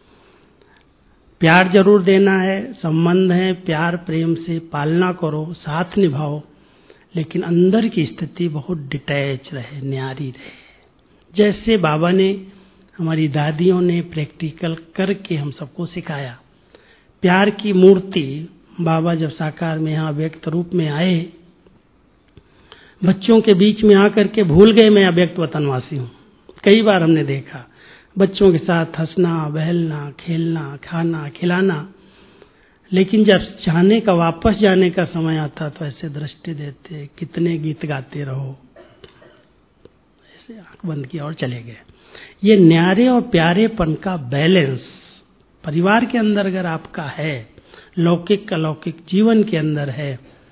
प्यार जरूर देना है, संबंध है, प्यार प्रेम से पालना करो, साथ निभाओ, लेकिन अंदर की स्थिति बहुत डिटैच रहे, न्यारी रहे। जैसे बाबा ने, हमारी दादियों ने प्रैक्टिकल करके हम सबको सिखाया। प्यार की मूर्ति बाबा जब साकार में यहाँ व्यक्त रूप में आए, बच्चों के बीच में आकर के भूल गए मैं अव्यक्त वतनवासी हूँ। कई बार हमने देखा बच्चों के साथ हंसना, बहलना, खेलना, खाना, खिलाना, लेकिन जब जाने का, वापस जाने का समय आता तो ऐसे दृष्टि देते, कितने गीत गाते रहो, ऐसे आंख बंद किया और चले गए। ये न्यारे और प्यारेपन का बैलेंस परिवार के अंदर अगर आपका है, लौकिक का लौकिक जीवन के अंदर है,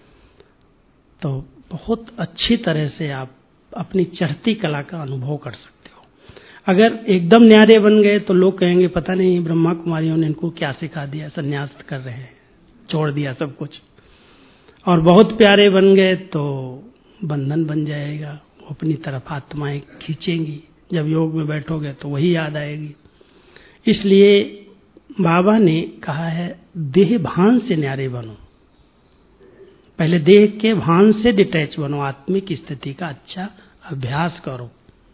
तो बहुत अच्छी तरह से आप अपनी चढ़ती कला का अनुभव कर सकते हो। अगर एकदम न्यारे बन गए तो लोग कहेंगे पता नहीं ब्रह्मा कुमारियों ने इनको क्या सिखा दिया, संन्यास कर रहे हैं, छोड़ दिया सब कुछ। और बहुत प्यारे बन गए तो बंधन बन जाएगा, वो अपनी तरफ आत्माएं खींचेंगी। जब योग में बैठोगे तो वही याद आएगी। इसलिए बाबा ने कहा है देह भान से न्यारे बनो। पहले देह के भान से डिटैच बनो, आत्मिक स्थिति का अच्छा अभ्यास करो,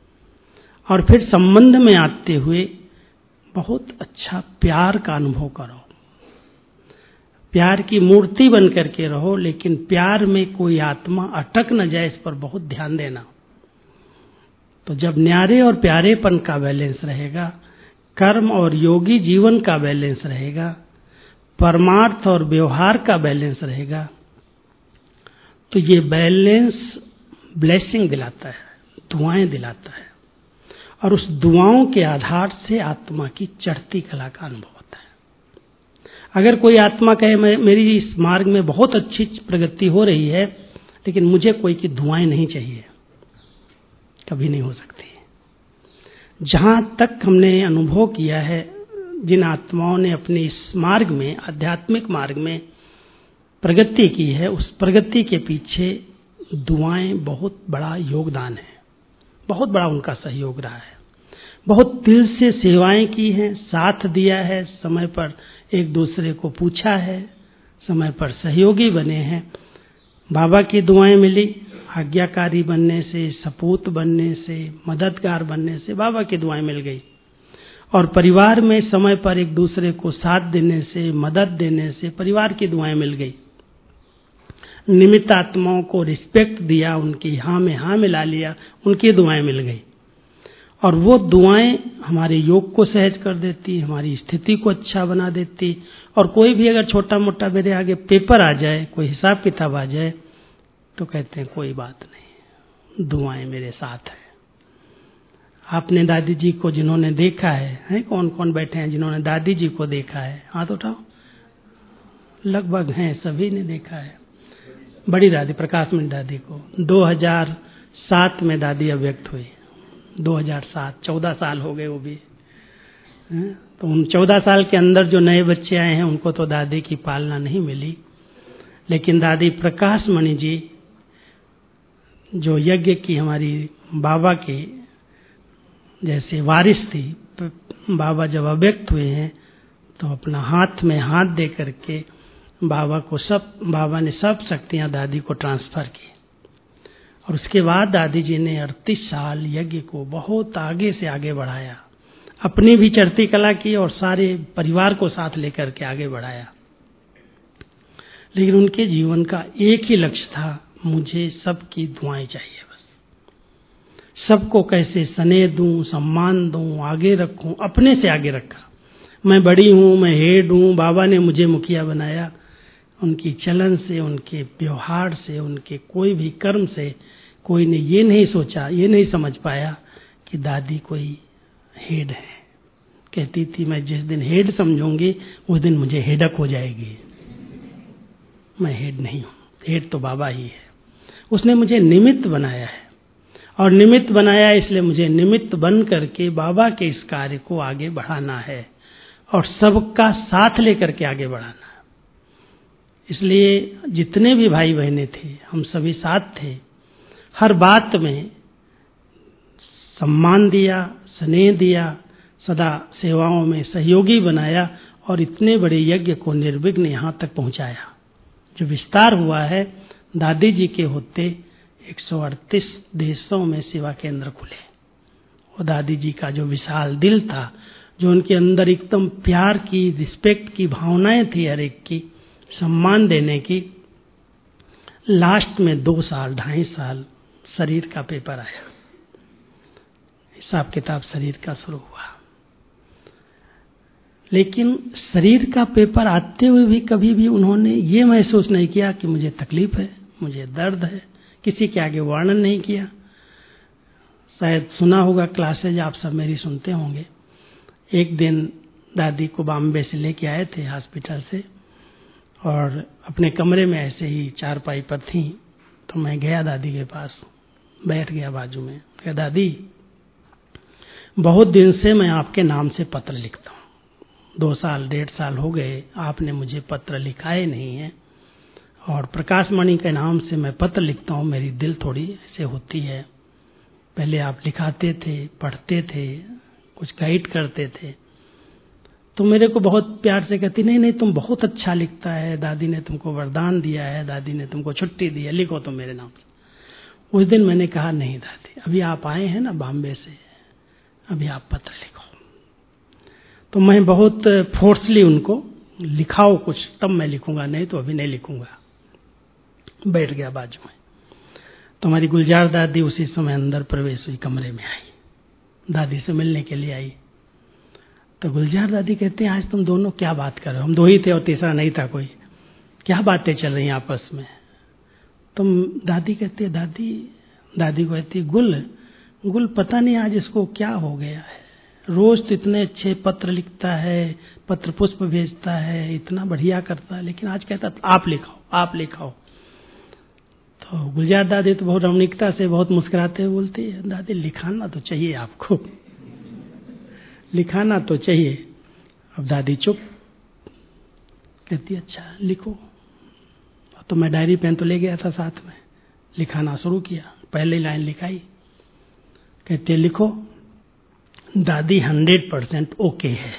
और फिर संबंध में आते हुए बहुत अच्छा प्यार का अनुभव करो। प्यार की मूर्ति बन करके रहो, लेकिन प्यार में कोई आत्मा अटक न जाए, इस पर बहुत ध्यान देना। तो जब न्यारे और प्यारेपन का बैलेंस रहेगा, कर्म और योगी जीवन का बैलेंस रहेगा, परमार्थ और व्यवहार का बैलेंस रहेगा, तो ये बैलेंस ब्लेसिंग दिलाता है, दुआएं दिलाता है, और उस दुआओं के आधार से आत्मा की चढ़ती कला का अनुभव होता है। अगर कोई आत्मा कहे मेरी इस मार्ग में बहुत अच्छी प्रगति हो रही है, लेकिन मुझे कोई की दुआएं नहीं चाहिए, कभी नहीं हो सकती। जहां तक हमने अनुभव किया है, जिन आत्माओं ने अपने इस मार्ग में, आध्यात्मिक मार्ग में प्रगति की है, उस प्रगति के पीछे दुआएं बहुत बड़ा योगदान है, बहुत बड़ा उनका सहयोग रहा है। बहुत दिल से सेवाएं की हैं, साथ दिया है, समय पर एक दूसरे को पूछा है, समय पर सहयोगी बने हैं। बाबा की दुआएं मिली, आज्ञाकारी बनने से, सपूत बनने से, मददगार बनने से बाबा की दुआएं मिल गई। और परिवार में समय पर एक दूसरे को साथ देने से, मदद देने से परिवार की दुआएं मिल गई। निमित्त आत्माओं को रिस्पेक्ट दिया, उनकी हाँ में हाँ मिला लिया, उनकी दुआएं मिल गई। और वो दुआएं हमारे योग को सहज कर देती, हमारी स्थिति को अच्छा बना देती। और कोई भी अगर छोटा मोटा मेरे आगे पेपर आ जाए, कोई हिसाब किताब आ जाए, तो कहते हैं कोई बात नहीं, दुआएं मेरे साथ है। आपने दादी जी को जिन्होंने देखा है कौन कौन बैठे हैं जिन्होंने दादी जी को देखा है? हाथ उठाओ। लगभग हैं, सभी ने देखा है। बड़ी दादी प्रकाशमणि दादी को 2007 में दादी अव्यक्त हुई। 2007, 14 साल हो गए वो भी। तो उन 14 साल के अंदर जो नए बच्चे आए हैं उनको तो दादी की पालना नहीं मिली, लेकिन दादी प्रकाशमणि जी जो यज्ञ की हमारी बाबा की जैसे वारिस थी, बाबा जब अव्यक्त हुए हैं तो अपना हाथ में हाथ दे करके बाबा ने सब शक्तियां दादी को ट्रांसफर की। और उसके बाद दादी जी ने 38 साल यज्ञ को बहुत आगे से आगे बढ़ाया, अपनी भी चढ़ती कला की और सारे परिवार को साथ लेकर के आगे बढ़ाया। लेकिन उनके जीवन का एक ही लक्ष्य था, मुझे सबकी दुआएं चाहिए, बस सबको कैसे स्नेह दूं, सम्मान दूं, आगे रखूं, अपने से आगे रखा। मैं बड़ी हूं, मैं हेड हूं, बाबा ने मुझे मुखिया बनाया। उनकी चलन से, उनके व्यवहार से, उनके कोई भी कर्म से कोई ने ये नहीं सोचा, ये नहीं समझ पाया कि दादी कोई हेड है। कहती थी मैं जिस दिन हेड समझूंगी उस दिन मुझे हेडक हो जाएगी। मैं हेड नहीं हूं, हेड तो बाबा ही है। उसने मुझे निमित्त बनाया है, और निमित्त बनाया इसलिए मुझे निमित्त बन करके बाबा के इस कार्य को आगे बढ़ाना है और सबका साथ लेकर के आगे बढ़ाना है। इसलिए जितने भी भाई बहनें थे हम सभी साथ थे, हर बात में सम्मान दिया, स्नेह दिया, सदा सेवाओं में सहयोगी बनाया और इतने बड़े यज्ञ को निर्विघ्न यहाँ तक पहुँचाया। जो विस्तार हुआ है, दादी जी के होते 138 देशों में सेवा केंद्र खुले। और दादी जी का जो विशाल दिल था, जो उनके अंदर एकदम प्यार की, रिस्पेक्ट की भावनाएं थी, हर एक की सम्मान देने की, लास्ट में 2 साल 2.5 साल शरीर का पेपर आया, हिसाब किताब शरीर का शुरू हुआ। लेकिन शरीर का पेपर आते हुए भी कभी भी उन्होंने ये महसूस नहीं किया कि मुझे तकलीफ है, मुझे दर्द है, किसी के आगे वर्णन नहीं किया। शायद सुना होगा, क्लासेज आप सब मेरी सुनते होंगे। एक दिन दादी को बॉम्बे से लेके आए थे हॉस्पिटल से, और अपने कमरे में ऐसे ही चारपाई पर थी, तो मैं गया दादी के पास, बैठ गया बाजू में। कहा दादी, बहुत दिन से मैं आपके नाम से पत्र लिखता हूँ, 2 साल 1.5 साल हो गए आपने मुझे पत्र लिखाए नहीं है, और प्रकाशमणि के नाम से मैं पत्र लिखता हूँ, मेरी दिल थोड़ी ऐसे होती है। पहले आप लिखाते थे, पढ़ते थे, कुछ गाइड करते थे, तो मेरे को बहुत प्यार से कहती नहीं नहीं तुम बहुत अच्छा लिखता है, दादी ने तुमको वरदान दिया है, दादी ने तुमको छुट्टी दी है, लिखो तुम मेरे नाम से। उस दिन मैंने कहा नहीं दादी, अभी आप आए हैं ना बॉम्बे से, अभी आप पत्र लिखो। तो मैं बहुत फोर्सली उनको, लिखाओ कुछ तब मैं लिखूंगा, नहीं तो अभी नहीं लिखूंगा। बैठ गया बाजू में। तो हमारी गुलजार दादी उसी समय अंदर प्रवेश हुई, कमरे में आई, दादी से मिलने के लिए आई। तो गुलजार दादी कहते हैं आज तुम दोनों क्या बात कर रहे हो? हम 2 ही थे और तीसरा नहीं था कोई, क्या बातें चल रही हैं आपस में? तुम दादी कहती है, दादी को कहती है, गुल पता नहीं आज इसको क्या हो गया है, रोज तो इतने अच्छे पत्र लिखता है, पत्र पुष्प भेजता है, इतना बढ़िया करता है, लेकिन आज कहता आप लिखाओ। तो गुलजार दादी तो बहुत रमणीकता से, बहुत मुस्कुराते हुए बोलती है, दादी लिखाना तो चाहिए आपको, लिखाना तो चाहिए। अब दादी चुप, कहती अच्छा लिखो। तो मैं डायरी पेन तो ले गया था साथ में, लिखाना शुरू किया। पहली लाइन लिखाई, कहते लिखो दादी 100% ओके है।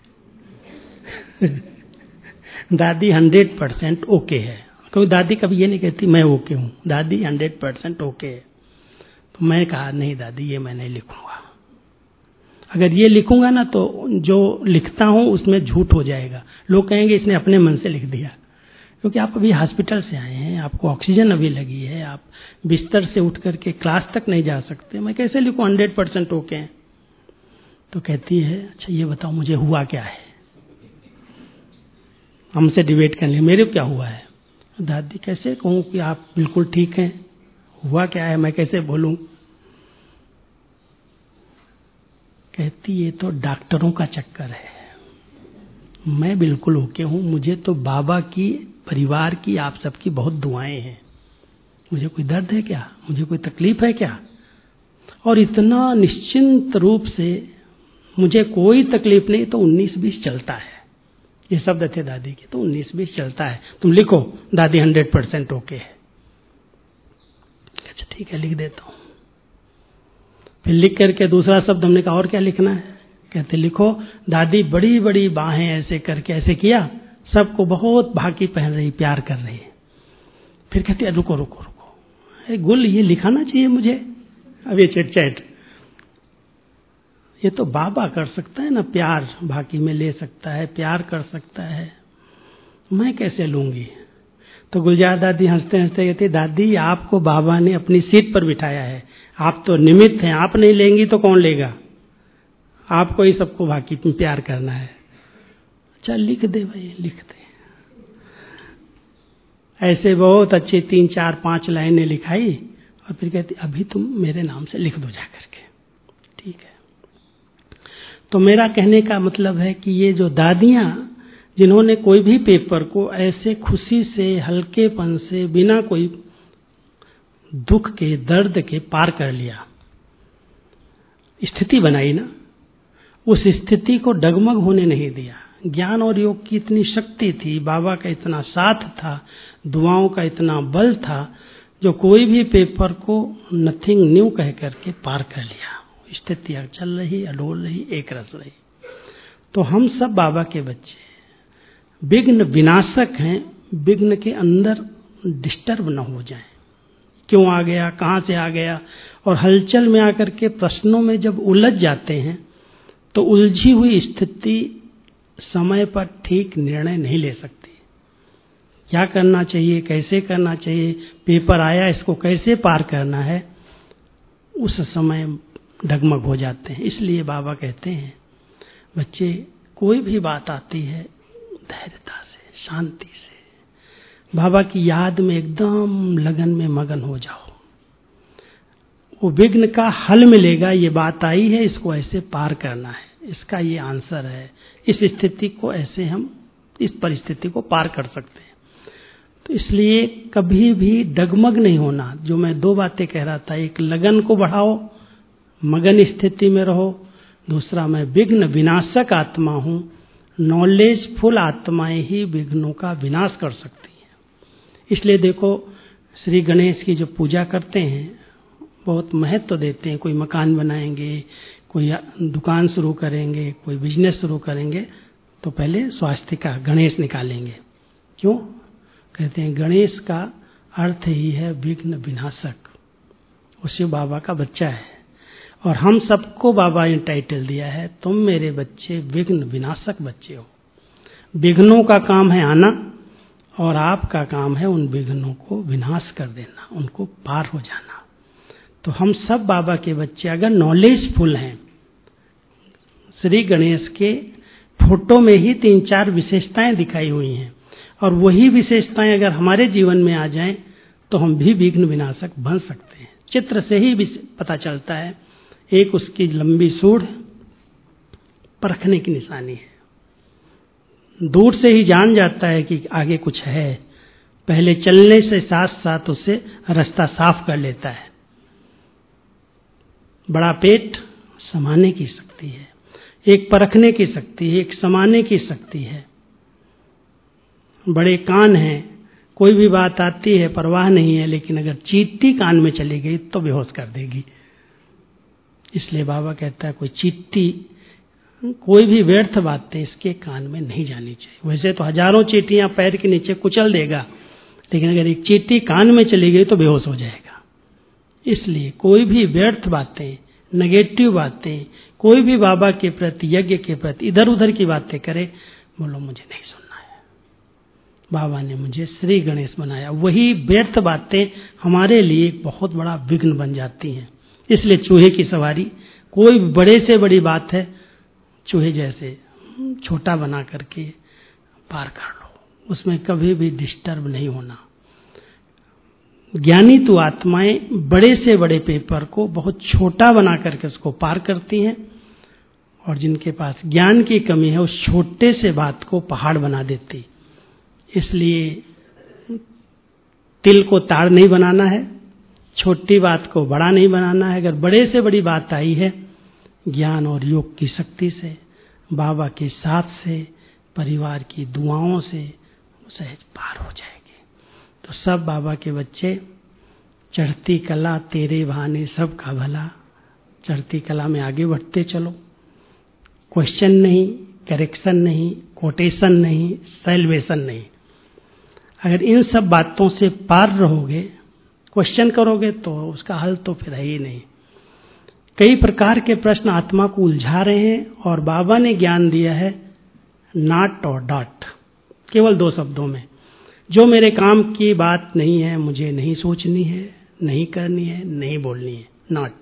दादी 100% ओके है। क्योंकि दादी कभी ये नहीं कहती मैं ओके हूं, दादी 100% ओके है। तो मैं कहा नहीं दादी, ये मैं नहीं लिखूंगा। अगर ये लिखूंगा ना तो जो लिखता हूं उसमें झूठ हो जाएगा, लोग कहेंगे इसने अपने मन से लिख दिया। क्योंकि आप अभी हॉस्पिटल से आए हैं, आपको ऑक्सीजन अभी लगी है, आप बिस्तर से उठ करके क्लास तक नहीं जा सकते, मैं कैसे लिखूं 100% ओके है? तो कहती है अच्छा ये बताओ मुझे हुआ क्या है। हमसे डिबेट करने, मेरे क्या हुआ है? दादी कैसे कहूँ कि आप बिल्कुल ठीक हैं, हुआ क्या है, मैं कैसे बोलूं? कहती ये तो डॉक्टरों का चक्कर है, मैं बिल्कुल ओके हूं, मुझे तो बाबा की, परिवार की, आप सबकी बहुत दुआएं हैं। मुझे कोई दर्द है क्या, मुझे कोई तकलीफ है क्या? और इतना निश्चिंत रूप से, मुझे कोई तकलीफ नहीं, तो 19-20 चलता है। ये शब्द थे दादी के, तो 19-20 चलता है, तुम लिखो दादी 100% ओके है। अच्छा ठीक है, लिख देता हूं। फिर लिख करके दूसरा शब्द हमने कहा और क्या लिखना है? कहते लिखो दादी बड़ी बड़ी बाहें ऐसे करके, ऐसे किया, सबको बहुत भागी पहन रही, प्यार कर रही है। फिर कहती रुको रुको रुको, गुल ये लिखाना चाहिए मुझे, अब ये चिट चैट ये तो बाबा कर सकता है ना, प्यार भागी में ले सकता है, प्यार कर सकता है, मैं कैसे लूंगी? तो गुलजार दादी हंसते हंसते कहती दादी आपको बाबा ने अपनी सीट पर बिठाया है, आप तो निमित्त हैं, आप नहीं लेंगी तो कौन लेगा? आपको ही सबको भागी में प्यार करना है। अच्छा लिख दे भाई, लिख दे। ऐसे बहुत अच्छी 3-4-5 लाइनें लिखाई और फिर कहती अभी तुम मेरे नाम से लिख दो जाकर के। ठीक है। तो मेरा कहने का मतलब है कि ये जो दादियां, जिन्होंने कोई भी पेपर को ऐसे खुशी से, हल्केपन से, बिना कोई दुख के, दर्द के पार कर लिया, स्थिति बनाई ना, उस स्थिति को डगमग होने नहीं दिया। ज्ञान और योग की इतनी शक्ति थी, बाबा का इतना साथ था, दुआओं का इतना बल था, जो कोई भी पेपर को नथिंग न्यू कह करके पार कर लिया। स्थितियां चल रही, अडोल रही, एक रस रही। तो हम सब बाबा के बच्चे विघ्न विनाशक हैं, विघ्न के अंदर डिस्टर्ब न हो जाएं। क्यों आ गया, कहां से आ गया, और हलचल में आकर के प्रश्नों में जब उलझ जाते हैं तो उलझी हुई स्थिति समय पर ठीक निर्णय नहीं ले सकती। क्या करना चाहिए, कैसे करना चाहिए, पेपर आया इसको कैसे पार करना है, उस समय डगमग हो जाते हैं। इसलिए बाबा कहते हैं बच्चे कोई भी बात आती है धैर्यता से, शांति से, बाबा की याद में एकदम लगन में मगन हो जाओ, वो विघ्न का हल मिलेगा। ये बात आई है, इसको ऐसे पार करना है, इसका ये आंसर है, इस स्थिति को ऐसे हम इस परिस्थिति को पार कर सकते हैं। तो इसलिए कभी भी डगमग नहीं होना। जो मैं 2 बातें कह रहा था, एक लगन को बढ़ाओ, मगन स्थिति में रहो, दूसरा मैं विघ्न विनाशक आत्मा हूं, नॉलेजफुल आत्माएं ही विघ्नों का विनाश कर सकती हैं। इसलिए देखो श्री गणेश की जो पूजा करते हैं बहुत महत्व देते हैं। कोई मकान बनाएंगे, कोई दुकान शुरू करेंगे, कोई बिजनेस शुरू करेंगे, तो पहले स्वास्तिका गणेश निकालेंगे। क्यों? कहते हैं गणेश का अर्थ ही है विघ्न विनाशक, वो शिव बाबा का बच्चा है। और हम सबको बाबा ने टाइटल दिया है, तुम मेरे बच्चे विघ्न विनाशक बच्चे हो। विघ्नों का काम है आना और आपका काम है उन विघ्नों को विनाश कर देना, उनको पार हो जाना। तो हम सब बाबा के बच्चे अगर नॉलेजफुल हैं, श्री गणेश के फोटो में ही 3-4 विशेषताएं दिखाई हुई हैं, और वही विशेषताएं अगर हमारे जीवन में आ जाएं तो हम भी विघ्न विनाशक बन सकते हैं। चित्र से ही पता चलता है। एक उसकी लंबी सूंड परखने की निशानी है, दूर से ही जान जाता है कि आगे कुछ है, पहले चलने से साथ साथ उससे रास्ता साफ कर लेता है। बड़ा पेट समाने की शक्ति है, एक परखने की शक्ति है, एक समाने की शक्ति है। बड़े कान हैं, कोई भी बात आती है परवाह नहीं है, लेकिन अगर चींटी कान में चली गई तो बेहोश कर देगी। इसलिए बाबा कहता है कोई चींटी, कोई भी व्यर्थ बातें इसके कान में नहीं जानी चाहिए। वैसे तो हजारों चींटियां पैर के नीचे कुचल देगा, लेकिन अगर एक चींटी कान में चली गई तो बेहोश हो जाएगा। इसलिए कोई भी व्यर्थ बातें, नेगेटिव बातें, कोई भी बाबा के प्रति, यज्ञ के प्रति इधर उधर की बातें करे, बोलो मुझे नहीं सुनना है, बाबा ने मुझे श्री गणेश बनाया। वही व्यर्थ बातें हमारे लिए एक बहुत बड़ा विघ्न बन जाती हैं। इसलिए चूहे की सवारी, कोई बड़े से बड़ी बात है, चूहे जैसे छोटा बना करके पार कर लो, उसमें कभी भी डिस्टर्ब नहीं होना। ज्ञानी तो आत्माएं बड़े से बड़े पेपर को बहुत छोटा बना करके उसको पार करती हैं, और जिनके पास ज्ञान की कमी है उस छोटे से बात को पहाड़ बना देती। इसलिए तिल को ताड़ नहीं बनाना है, छोटी बात को बड़ा नहीं बनाना है। अगर बड़े से बड़ी बात आई है, ज्ञान और योग की शक्ति से, बाबा के साथ से, परिवार की दुआओं से सहज पार हो जाएगी। तो सब बाबा के बच्चे, चढ़ती कला तेरे बहाने सबका भला, चढ़ती कला में आगे बढ़ते चलो। क्वेश्चन नहीं, करेक्शन नहीं, कोटेशन नहीं, सेल्वेशन नहीं। अगर इन सब बातों से पार रहोगे, क्वेश्चन करोगे तो उसका हल तो फिर है ही नहीं। कई प्रकार के प्रश्न आत्मा को उलझा रहे हैं, और बाबा ने ज्ञान दिया है नॉट और डॉट, केवल 2 शब्दों में। जो मेरे काम की बात नहीं है, मुझे नहीं सोचनी है, नहीं करनी है, नहीं बोलनी है, नॉट।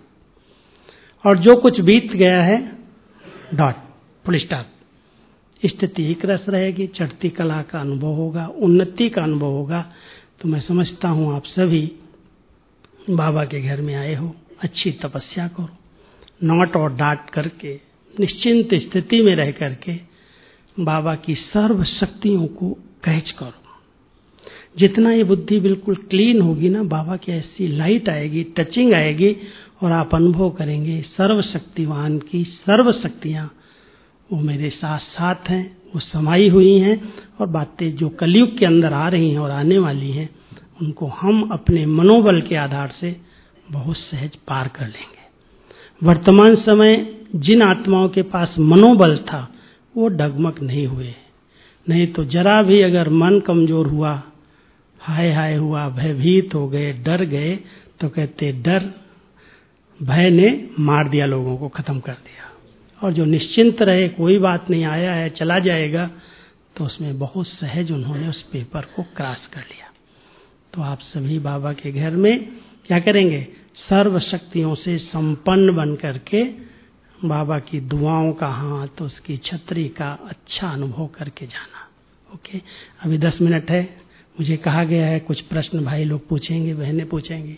और जो कुछ बीत गया है, डॉट, फुल स्टॉप। स्थिति एक रस रहेगी, चढ़ती कला का अनुभव होगा, उन्नति का अनुभव होगा। तो मैं समझता हूँ आप सभी बाबा के घर में आए हो, अच्छी तपस्या करो, नॉट और डांट करके निश्चिंत स्थिति में रह करके बाबा की सर्व शक्तियों को कैच करो। जितना ये बुद्धि बिल्कुल क्लीन होगी ना, बाबा की ऐसी लाइट आएगी, टचिंग आएगी, और आप अनुभव करेंगे सर्वशक्तिवान की सर्व शक्तियाँ वो मेरे साथ साथ हैं, वो समाई हुई हैं। और बातें जो कलयुग के अंदर आ रही हैं और आने वाली हैं, उनको हम अपने मनोबल के आधार से बहुत सहज पार कर लेंगे। वर्तमान समय जिन आत्माओं के पास मनोबल था वो डगमग नहीं हुए, नहीं तो जरा भी अगर मन कमजोर हुआ, हाय हाय हुआ, भयभीत हो गए, डर गए, तो कहते डर भय ने मार दिया, लोगों को खत्म कर दिया। और जो निश्चिंत रहे, कोई बात नहीं, आया है चला जाएगा, तो उसमें बहुत सहज उन्होंने उस पेपर को क्रॉस कर लिया। तो आप सभी बाबा के घर में क्या करेंगे, सर्व शक्तियों से संपन्न बन करके बाबा की दुआओं का हाथ, उसकी छतरी का अच्छा अनुभव करके जाना। ओके, अभी 10 मिनट है। मुझे कहा गया है कुछ प्रश्न भाई लोग पूछेंगे, बहनें पूछेंगी।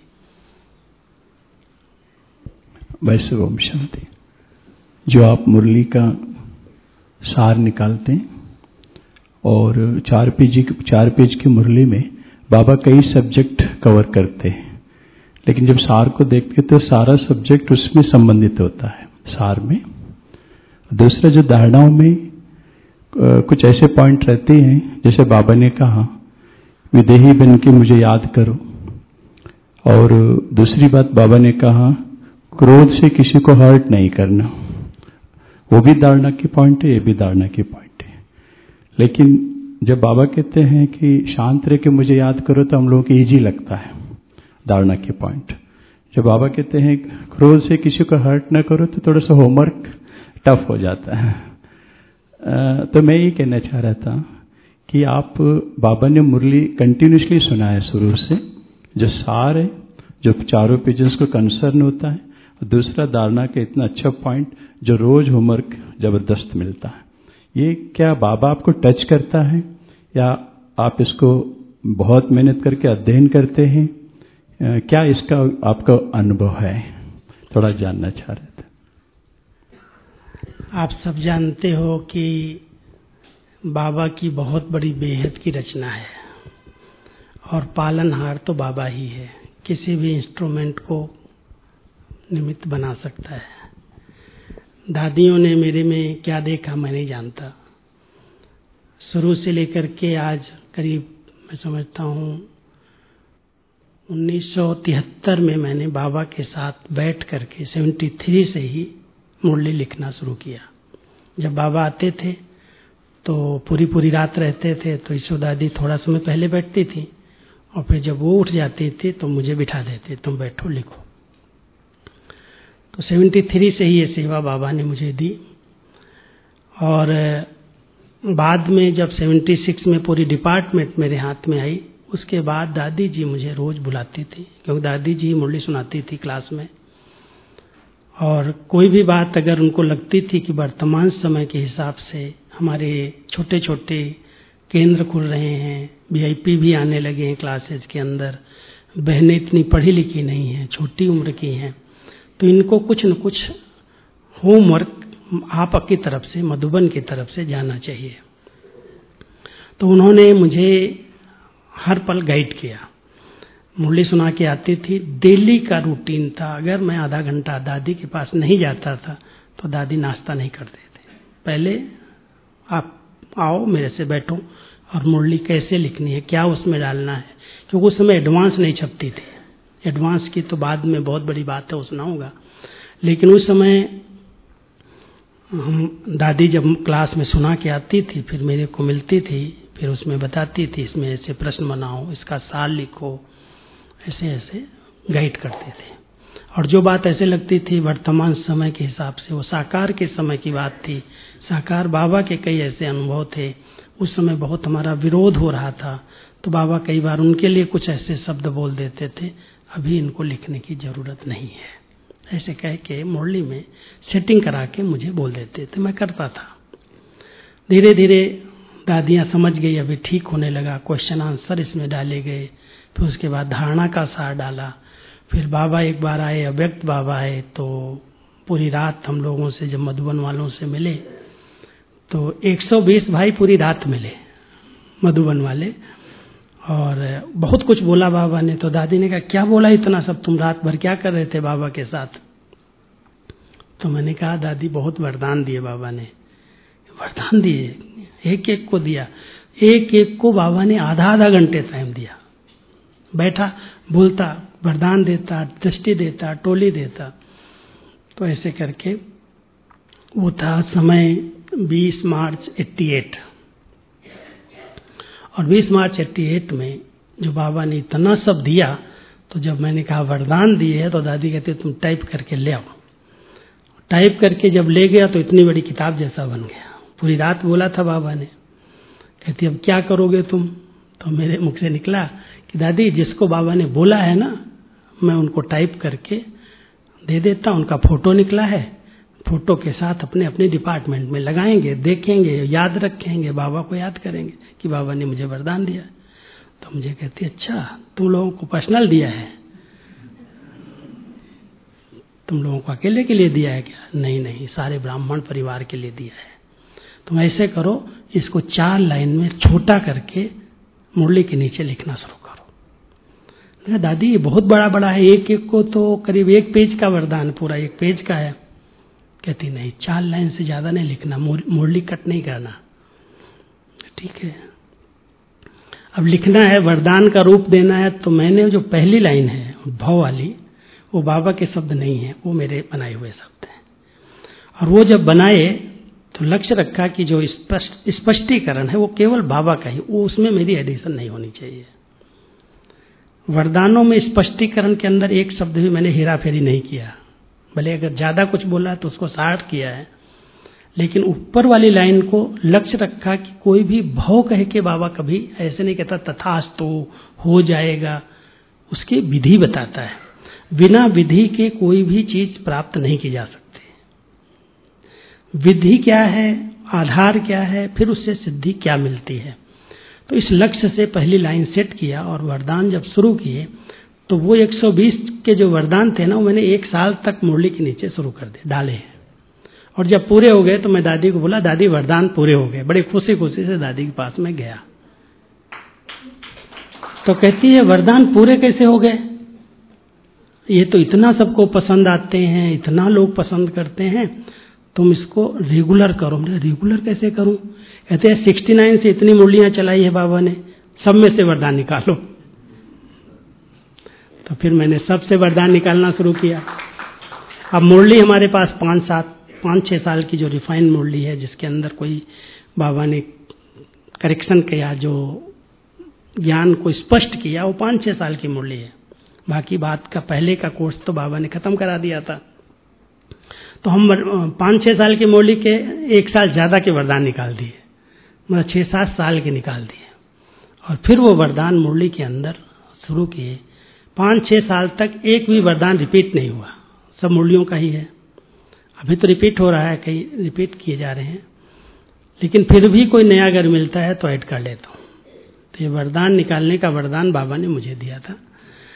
वैसे ओम शांति। जो आप मुरली का सार निकालते हैं, और 4 पेज की मुरली में बाबा कई सब्जेक्ट कवर करते हैं, लेकिन जब सार को देखते तो सारा सब्जेक्ट उसमें संबंधित होता है सार में। दूसरा, जो धारणाओं में कुछ ऐसे पॉइंट रहते हैं, जैसे बाबा ने कहा विदेही बन के मुझे याद करो, और दूसरी बात बाबा ने कहा क्रोध से किसी को हर्ट नहीं करना। वो भी धारणा की पॉइंट है, ये भी धारणा की पॉइंट है। लेकिन जब बाबा कहते हैं कि शांत रह के मुझे याद करो, तो हम लोगों को ईजी लगता है धारणा की पॉइंट। जब बाबा कहते हैं क्रोध से किसी को हर्ट ना करो, तो थोड़ा सा होमवर्क टफ हो जाता है। तो मैं ये कहना चाह रहा था कि आप बाबा ने मुरली कंटिन्यूसली सुना है शुरू से, जो सार है, जो 4 पेजेस को कंसर्न होता है, और दूसरा धारणा का इतना अच्छा पॉइंट जो रोज होमवर्क जबरदस्त मिलता है। ये क्या बाबा आपको टच करता है, या आप इसको बहुत मेहनत करके अध्ययन करते हैं? क्या इसका आपका अनुभव है? थोड़ा जानना चाह रहे थे। आप सब जानते हो कि बाबा की बहुत बड़ी बेहद की रचना है, और पालनहार तो बाबा ही है। किसी भी इंस्ट्रूमेंट को निमित्त बना सकता है। दादियों ने मेरे में क्या देखा मैं नहीं जानता। शुरू से लेकर के आज करीब मैं समझता हूँ 1973 में मैंने बाबा के साथ बैठ करके 73 से ही मुरली लिखना शुरू किया। जब बाबा आते थे तो पूरी रात रहते थे, तो ईशो दादी थोड़ा समय पहले बैठती थी, और फिर जब वो उठ जाती थी तो मुझे बिठा देते, तुम बैठो लिखो। तो 73 से ही ये सेवा बाबा ने मुझे दी। और बाद में जब 76 में पूरी डिपार्टमेंट मेरे हाथ में आई, उसके बाद दादी जी मुझे रोज बुलाती थी, क्योंकि दादी जी मुरली सुनाती थी क्लास में। और कोई भी बात अगर उनको लगती थी कि वर्तमान समय के हिसाब से हमारे छोटे छोटे केंद्र खुल रहे हैं, VIP भी आने लगे हैं क्लासेज के अंदर, बहनें इतनी पढ़ी लिखी नहीं हैं, छोटी उम्र की हैं, तो इनको कुछ न कुछ होमवर्क आपकी तरफ से, मधुबन की तरफ से जाना चाहिए। तो उन्होंने मुझे हर पल गाइड किया, मुरली सुना के आती थी, डेली का रूटीन था। अगर मैं आधा घंटा दादी के पास नहीं जाता था तो दादी नाश्ता नहीं करते थे। पहले आप आओ, मेरे से बैठो और मुरली कैसे लिखनी है, क्या उसमें डालना है, क्योंकि उस समय एडवांस नहीं छपती थी। एडवांस की तो बाद में बहुत बड़ी बात है, वो सुनाऊंगा। लेकिन उस समय हम दादी जब क्लास में सुना के आती थी, फिर मेरे को मिलती थी, फिर उसमें बताती थी इसमें ऐसे प्रश्न बनाओ, इसका सार लिखो, ऐसे ऐसे गाइड करते थे। और जो बात ऐसे लगती थी वर्तमान समय के हिसाब से, वो साकार के समय की बात थी। साकार बाबा के कई ऐसे अनुभव थे, उस समय बहुत हमारा विरोध हो रहा था, तो बाबा कई बार उनके लिए कुछ ऐसे शब्द बोल देते थे, अभी इनको लिखने की जरूरत नहीं है, ऐसे कह के मुरली में सेटिंग करा के मुझे बोल देते थे। मैं करता था। धीरे धीरे दादियाँ समझ गई, अभी ठीक होने लगा, क्वेश्चन आंसर इसमें डाले गए, फिर उसके बाद धारणा का सार डाला। फिर बाबा एक बार आए, अव्यक्त बाबा आए, तो पूरी रात हम लोगों से, जब मधुबन वालों से मिले तो 120 भाई पूरी रात मिले मधुबन वाले, और बहुत कुछ बोला बाबा ने। तो दादी ने कहा क्या बोला इतना सब, तुम रात भर क्या कर रहे थे बाबा के साथ? तो मैंने कहा दादी बहुत वरदान दिए बाबा ने। वरदान दिए, एक एक को दिया, एक एक को बाबा ने आधा आधा घंटे टाइम दिया, बैठा बोलता, वरदान देता, दृष्टि देता, टोली देता। तो ऐसे करके वो था समय 20 मार्च 88, और 20 मार्च 88 में जो बाबा ने इतना सब दिया, तो जब मैंने कहा वरदान दिए है, तो दादी कहती तुम टाइप करके ले आओ। टाइप करके जब ले गया तो इतनी बड़ी किताब जैसा बन गया। पूरी रात बोला था बाबा ने। कहती अब क्या करोगे तुम? तो मेरे मुख से निकला कि दादी जिसको बाबा ने बोला है ना, मैं उनको टाइप करके दे देता। उनका फोटो निकला है, फोटो के साथ अपने अपने डिपार्टमेंट में लगाएंगे, देखेंगे, याद रखेंगे, बाबा को याद करेंगे कि बाबा ने मुझे वरदान दिया। तो मुझे कहती अच्छा तुम लोगों को पर्सनल दिया है, तुम लोगों को अकेले के लिए दिया है क्या? नहीं नहीं, सारे ब्राह्मण परिवार के लिए दिया है। तुम ऐसे करो, इसको 4 लाइन में छोटा करके मुरली के नीचे लिखना शुरू करो। दादी ये बहुत बड़ा बड़ा है, एक एक को तो करीब 1 पेज का वरदान, पूरा 1 पेज का है। कहती नहीं, 4 लाइन से ज्यादा नहीं लिखना, मुरली कट नहीं करना। ठीक है, अब लिखना है, वरदान का रूप देना है। तो मैंने जो पहली लाइन है भव वाली, वो बाबा के शब्द नहीं है, वो मेरे बनाए हुए शब्द हैं। और वो जब बनाए तो लक्ष्य रखा कि जो स्पष्टीकरण है वो केवल बाबा का ही, वो उसमें मेरी एडिशन नहीं होनी चाहिए। वरदानों में स्पष्टीकरण के अंदर एक शब्द भी मैंने हेरा फेरी नहीं किया, भले अगर ज्यादा कुछ बोला तो उसको साठ किया है, लेकिन ऊपर वाली लाइन को लक्ष्य रखा कि कोई भी भव कह के बाबा कभी ऐसे नहीं कहता तथास्तु हो जाएगा, उसकी विधि बताता है। बिना विधि के कोई भी चीज प्राप्त नहीं की जा सकती। विधि क्या है, आधार क्या है, फिर उससे सिद्धि क्या मिलती है। तो इस लक्ष्य से पहली लाइन सेट किया और वरदान जब शुरू किए तो वो 120 के जो वरदान थे ना, वो मैंने 1 साल तक मुरली के नीचे शुरू कर दिए, डाले हैं। और जब पूरे हो गए तो मैं दादी को बोला दादी वरदान पूरे हो गए। बड़ी खुशी खुशी से दादी के पास में गया। तो कहती है वरदान पूरे कैसे हो गए? ये तो इतना सबको पसंद आते हैं, इतना लोग पसंद करते हैं, तुम इसको रेगुलर करो। मैं रेगुलर कैसे करूं? कहते हैं 69 से इतनी मुरलियां चलाई है बाबा ने, सब में से वरदान निकालो। तो फिर मैंने सबसे वरदान निकालना शुरू किया। अब मुरली हमारे पास 5-6 साल की जो रिफाइन मुरली है, जिसके अंदर कोई बाबा ने करेक्शन किया, जो ज्ञान को स्पष्ट किया, वो 5-6 साल की मुरली है। बाकी बात का पहले का कोर्स तो बाबा ने खत्म करा दिया था। तो हम 5-6 साल की मुरली के 1 साल ज्यादा के वरदान निकाल दिए, मतलब 6-7 साल के निकाल दिए। और फिर वो वरदान मुरली के अंदर शुरू किए। 5-6 साल तक एक भी वरदान रिपीट नहीं हुआ, सब मुरलियों का ही है। अभी तो रिपीट हो रहा है, कई रिपीट किए जा रहे हैं, लेकिन फिर भी कोई नया अगर मिलता है तो ऐड कर लेता हूँ। तो ये वरदान निकालने का वरदान बाबा ने मुझे दिया था।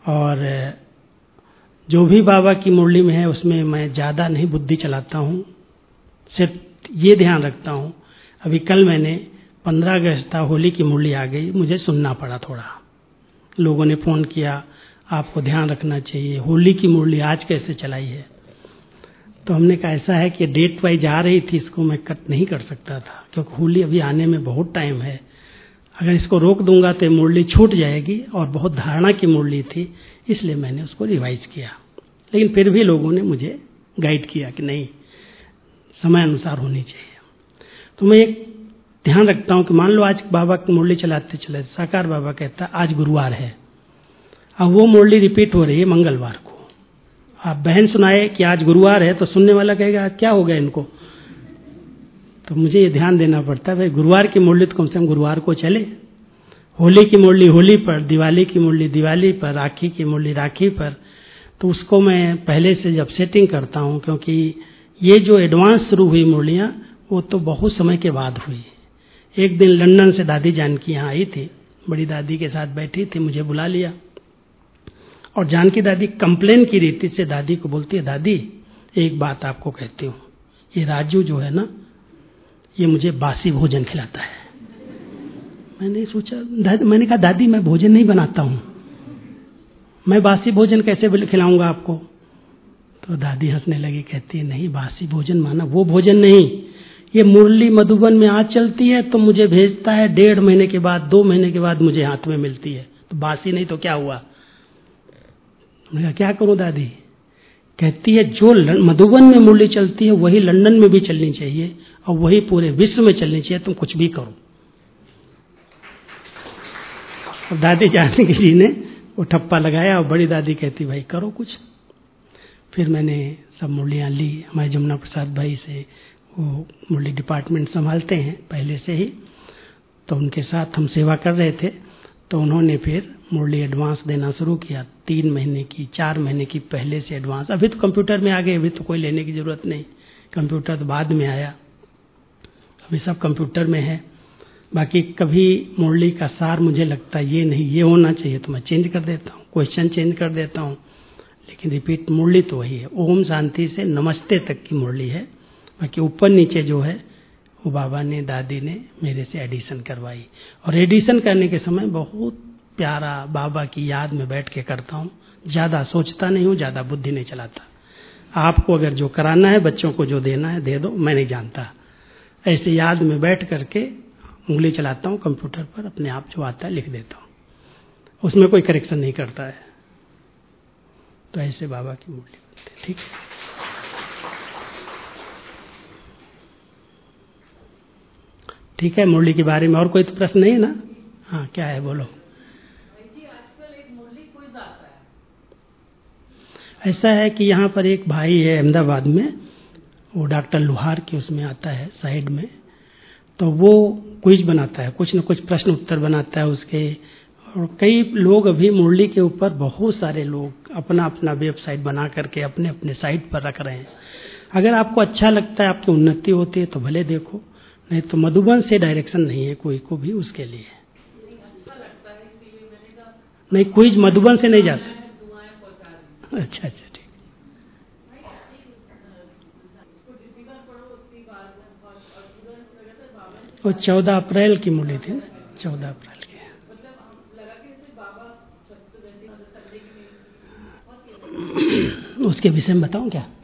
और जो भी बाबा की मुरली में है उसमें मैं ज़्यादा नहीं बुद्धि चलाता हूँ, सिर्फ ये ध्यान रखता हूँ। अभी कल मैंने 15 अगस्त था, होली की मुरली आ गई, मुझे सुनना पड़ा थोड़ा। लोगों ने फ़ोन किया आपको ध्यान रखना चाहिए, होली की मुरली आज कैसे चलाई है। तो हमने कहा ऐसा है कि डेट वाइज आ रही थी, इसको मैं कट नहीं कर सकता था क्योंकि होली अभी आने में बहुत टाइम है। अगर इसको रोक दूंगा तो मुरली छूट जाएगी और बहुत धारणा की मुरली थी, इसलिए मैंने उसको रिवाइज किया। लेकिन फिर भी लोगों ने मुझे गाइड किया कि नहीं, समय अनुसार होनी चाहिए। तो मैं एक ध्यान रखता हूं कि मान लो आज बाबा की मुरली चलाते चलाते साकार बाबा कहता आज गुरुवार है, अब वो मुरली रिपीट हो रही है मंगलवार को। आप बहन सुनाए कि आज गुरुवार है तो सुनने वाला कहेगा क्या हो गया इनको। तो मुझे ये ध्यान देना पड़ता है भाई गुरुवार की मुरली तो कम से कम गुरुवार को चले, होली की मुरली होली पर, दिवाली की मुरली दिवाली पर, राखी की मुरली राखी पर। तो उसको मैं पहले से जब सेटिंग करता हूँ, क्योंकि ये जो एडवांस शुरू हुई मुरलियाँ वो तो बहुत समय के बाद हुई। एक दिन लंदन से दादी जानकी यहाँ आई थी, बड़ी दादी के साथ बैठी थी, मुझे बुला लिया और जानकी दादी कंप्लेन की रीति से दादी को बोलती है, दादी एक बात आपको कहती हूँ, ये राजू जो है ना ये मुझे बासी भोजन खिलाता है। मैंने सोचा, मैंने कहा दादी मैं भोजन नहीं बनाता हूँ, मैं बासी भोजन कैसे खिलाऊंगा आपको। तो दादी हंसने लगी, कहती है नहीं बासी भोजन माना वो भोजन नहीं, ये मुरली मधुबन में आज चलती है तो मुझे भेजता है 1.5 महीने के बाद 2 महीने के बाद मुझे हाथ में मिलती है, तो बासी नहीं तो क्या हुआ। मैंने कहा क्या करूं दादी। कहती है जो मधुबन में मुरली चलती है वही लंदन में भी चलनी चाहिए और वही पूरे विश्व में चलनी चाहिए, तुम कुछ भी करो। और दादी जानकी जी ने वो ठप्पा लगाया और बड़ी दादी कहती भाई करो कुछ। फिर मैंने सब मुरलियाँ ली, हमारे जमुना प्रसाद भाई से, वो मुरली डिपार्टमेंट संभालते हैं पहले से ही, तो उनके साथ हम सेवा कर रहे थे। तो उन्होंने फिर मुरली एडवांस देना शुरू किया, 3 महीने की 4 महीने की पहले से एडवांस। अभी तो कंप्यूटर में आ गए, अभी तो कोई लेने की जरूरत नहीं, कंप्यूटर तो बाद में आया, अभी सब कंप्यूटर में है। बाकी कभी मुरली का सार मुझे लगता है ये नहीं, ये होना चाहिए तो मैं चेंज कर देता हूँ, क्वेश्चन चेंज कर देता हूँ, लेकिन रिपीट मुरली तो वही है। ओम शांति से नमस्ते तक की मुरली है, बाकी ऊपर नीचे जो है वो बाबा ने दादी ने मेरे से एडिशन करवाई। और एडिशन करने के समय बहुत प्यारा बाबा की याद में बैठ के करता हूँ, ज़्यादा सोचता नहीं हूँ, ज़्यादा बुद्धि नहीं चलाता। आपको अगर जो कराना है, बच्चों को जो देना है दे दो, मैं नहीं जानता। ऐसे याद में बैठ करके उंगली चलाता हूँ कंप्यूटर पर, अपने आप जो आता है लिख देता हूँ, उसमें कोई करेक्शन नहीं करता है। तो ऐसे बाबा की मुरली बनती है। ठीक है, ठीक है। मुरली के बारे में और कोई तो प्रश्न नहीं है ना? हाँ क्या है बोलो। आजकल एक मुरली क्विज आता है। ऐसा है कि यहाँ पर एक भाई है अहमदाबाद में, वो डॉक्टर लुहार की उसमें आता है साइड में, तो वो क्विज बनाता है, कुछ न कुछ प्रश्न उत्तर बनाता है उसके। और कई लोग अभी मुरली के ऊपर, बहुत सारे लोग अपना अपना वेबसाइट बना करके अपने अपने साइट पर रख रहे हैं। अगर आपको अच्छा लगता है, आपकी उन्नति होती है तो भले देखो, नहीं तो मधुबन से डायरेक्शन नहीं है कोई को भी उसके लिए। नहीं क्विज मधुबन से नहीं जाता। अच्छा अच्छा ठीक। वो 14 अप्रैल की मुरली थी ना, 14 अप्रैल की। उसके विषय में बताऊं क्या?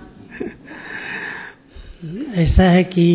ऐसा है कि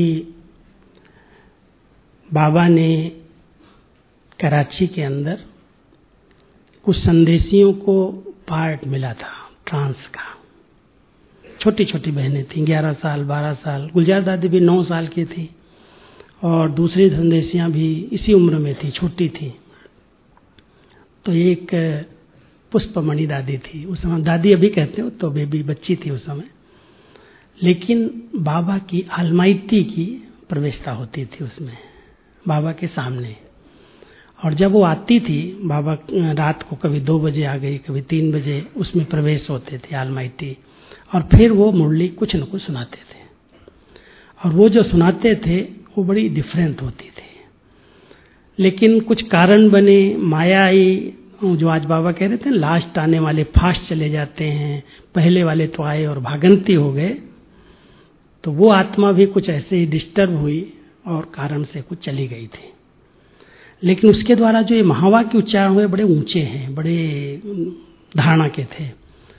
बाबा ने कराची के अंदर कुछ संदेशियों को पार्ट मिला था ट्रांस का। छोटी छोटी बहनें थीं, 11 साल 12 साल, गुलजार दादी भी 9 साल की थी और दूसरी संदेशियां भी इसी उम्र में थी, छोटी थी। तो एक पुष्पमणि दादी थी, उस समय दादी अभी कहते हो, तो बेबी बच्ची थी उस समय, लेकिन बाबा की अलमाइटी की प्रवेशता होती थी उसमें, बाबा के सामने। और जब वो आती थी, बाबा रात को कभी 2 बजे आ गई, कभी 3 बजे, उसमें प्रवेश होते थे अलमाइटी। और फिर वो मुरली कुछ न कुछ सुनाते थे, और वो जो सुनाते थे वो बड़ी डिफरेंट होती थी। लेकिन कुछ कारण बने, माया आई, जो आज बाबा कह रहे थे लास्ट आने वाले फास्ट चले जाते हैं, पहले वाले तो आए और भागंती हो गए, तो वो आत्मा भी कुछ ऐसे ही डिस्टर्ब हुई और कारण से कुछ चली गई थी। लेकिन उसके द्वारा जो ये महावाक्य के उच्चारण हुए बड़े ऊंचे हैं, बड़े धारणा के थे।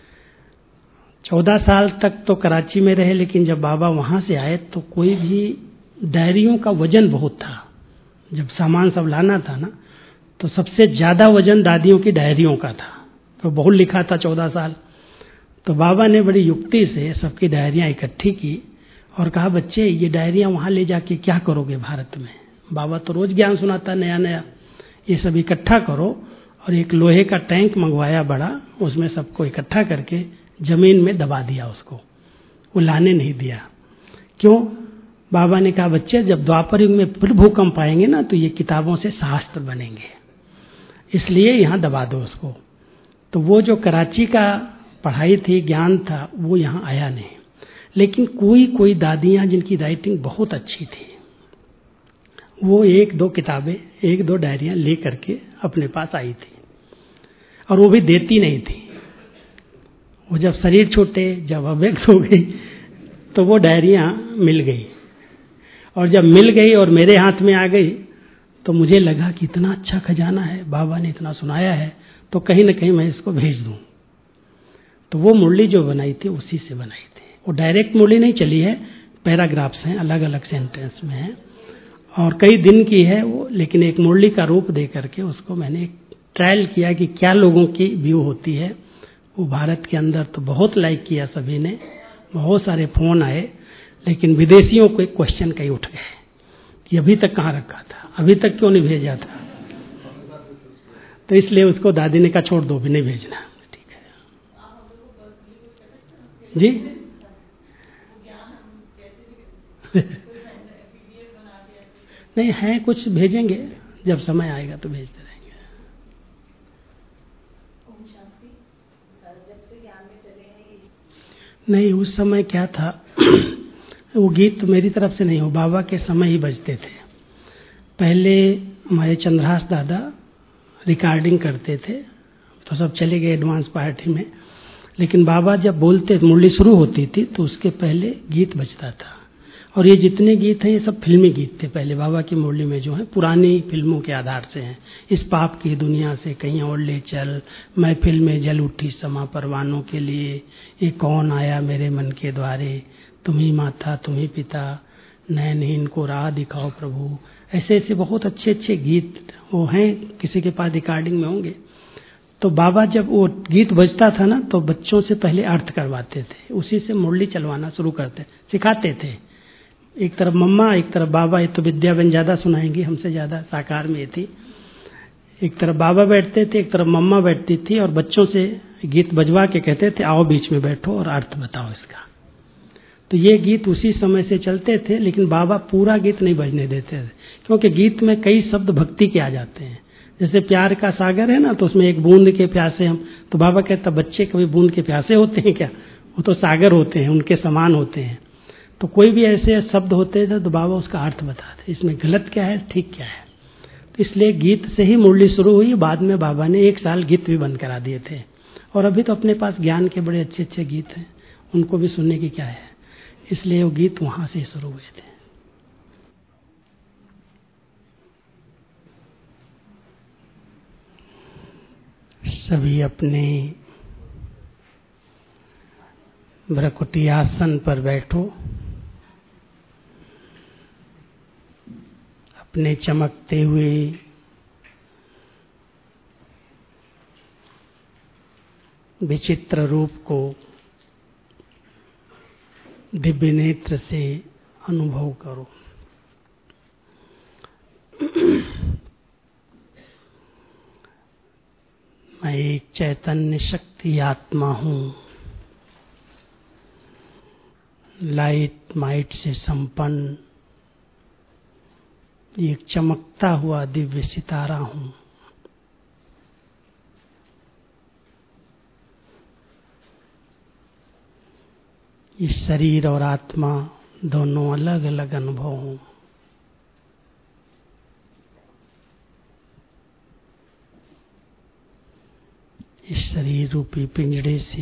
14 साल तक तो कराची में रहे, लेकिन जब बाबा वहां से आए तो कोई भी डायरियों का वजन बहुत था। जब सामान सब लाना था ना, तो सबसे ज्यादा वजन दादियों की डायरियों का था, तो बहुत लिखा था 14 साल। तो बाबा ने बड़ी युक्ति से सबकी डायरियां इकट्ठी की और कहा, बच्चे ये डायरियां वहां ले जाके क्या करोगे भारत में? बाबा तो रोज ज्ञान सुनाता नया नया, ये सब इकट्ठा करो। और एक लोहे का टैंक मंगवाया बड़ा, उसमें सबको इकट्ठा करके जमीन में दबा दिया उसको, वो लाने नहीं दिया। क्यों? बाबा ने कहा, बच्चे जब द्वापर युग में फिर भूकंप आएंगे ना, तो ये किताबों से शास्त्र बनेंगे, इसलिए यहाँ दबा दो उसको। तो वो जो कराची का पढ़ाई थी, ज्ञान था, वो यहाँ आया नहीं। लेकिन कोई दादियाँ जिनकी राइटिंग बहुत अच्छी थी, वो 1-2 किताबें, 1-2 डायरियां ले करके अपने पास आई थी, और वो भी देती नहीं थी। वो जब शरीर छूटे, जब अव्यक्त हो गई, तो वो डायरियां मिल गई। और जब मिल गई और मेरे हाथ में आ गई, तो मुझे लगा कि इतना अच्छा खजाना है, बाबा ने इतना सुनाया है, तो कहीं ना कहीं मैं इसको भेज दूं। तो वो मुरली जो बनाई थी, उसी से बनाई थी। वो डायरेक्ट मुरली नहीं चली है, पैराग्राफ्स हैं, अलग अलग सेंटेंस में है, और कई दिन की है वो। लेकिन एक मुरली का रूप दे करके उसको मैंने एक ट्रायल किया कि क्या लोगों की व्यू होती है। वो भारत के अंदर तो बहुत लाइक किया सभी ने, बहुत सारे फोन आए, लेकिन विदेशियों को एक क्वेश्चन कई उठ गए कि अभी तक कहाँ रखा था, अभी तक क्यों नहीं भेजा था। तो इसलिए उसको दादी ने कहा, छोड़ दो, भी नहीं भेजना। ठीक है जी। नहीं है, कुछ भेजेंगे, जब समय आएगा तो भेजते रहेंगे। नहीं, उस समय क्या था, वो गीत मेरी तरफ से नहीं हो, बाबा के समय ही बजते थे। पहले हमारे चंद्रहास दादा रिकॉर्डिंग करते थे, तो सब चले गए एडवांस पार्टी में। लेकिन बाबा जब बोलते, मुरली शुरू होती थी, तो उसके पहले गीत बजता था। और ये जितने गीत हैं, ये सब फिल्मी गीत थे पहले बाबा की मुरली में, जो है पुरानी फिल्मों के आधार से हैं। इस पाप की दुनिया से कहीं और ले चल, महफिल में जल उठी समा परवानों के लिए, ये कौन आया मेरे मन के द्वारे, तुम ही माता तुम ही पिता, नयनहीन को राह दिखाओ प्रभु। ऐसे ऐसे बहुत अच्छे अच्छे गीत वो हैं, किसी के पास रिकॉर्डिंग में होंगे। तो बाबा जब वो गीत बजता था ना, तो बच्चों से पहले अर्थ करवाते थे, उसी से मुरली चलवाना शुरू करते, सिखाते थे। एक तरफ मम्मा, एक तरफ बाबा। ये तो विद्या बहन ज्यादा सुनाएंगी हमसे ज्यादा, साकार में थी। एक तरफ बाबा बैठते थे, एक तरफ मम्मा बैठती थी, और बच्चों से गीत बजवा के कहते थे, आओ बीच में बैठो और अर्थ बताओ इसका। तो ये गीत उसी समय से चलते थे। लेकिन बाबा पूरा गीत नहीं बजने देते थे, क्योंकि गीत में कई शब्द भक्ति के आ जाते हैं। जैसे प्यार का सागर है ना, तो उसमें एक बूंद के प्यासे हम, तो बाबा कहता, बच्चे कभी बूंद के प्यासे होते हैं क्या? वो तो सागर होते हैं, उनके समान होते हैं। तो कोई भी ऐसे शब्द होते थे तो बाबा उसका अर्थ बताते, इसमें गलत क्या है, ठीक क्या है। तो इसलिए गीत से ही मुरली शुरू हुई। बाद में बाबा ने 1 साल गीत भी बंद करा दिए थे। और अभी तो अपने पास ज्ञान के बड़े अच्छे अच्छे गीत हैं, उनको भी सुनने की क्या है। इसलिए वो गीत वहां से शुरू हुए थे। सभी अपने भ्रकुटी आसन पर बैठो, अपने चमकते हुए विचित्र रूप को दिव्य नेत्र से अनुभव करो। मैं एक चैतन्य शक्ति आत्मा हूँ, लाइट माइट से संपन्न एक चमकता हुआ दिव्य सितारा हूँ। इस शरीर और आत्मा दोनों अलग अलग अनुभव हों। इस शरीर रूपी पिंजड़े से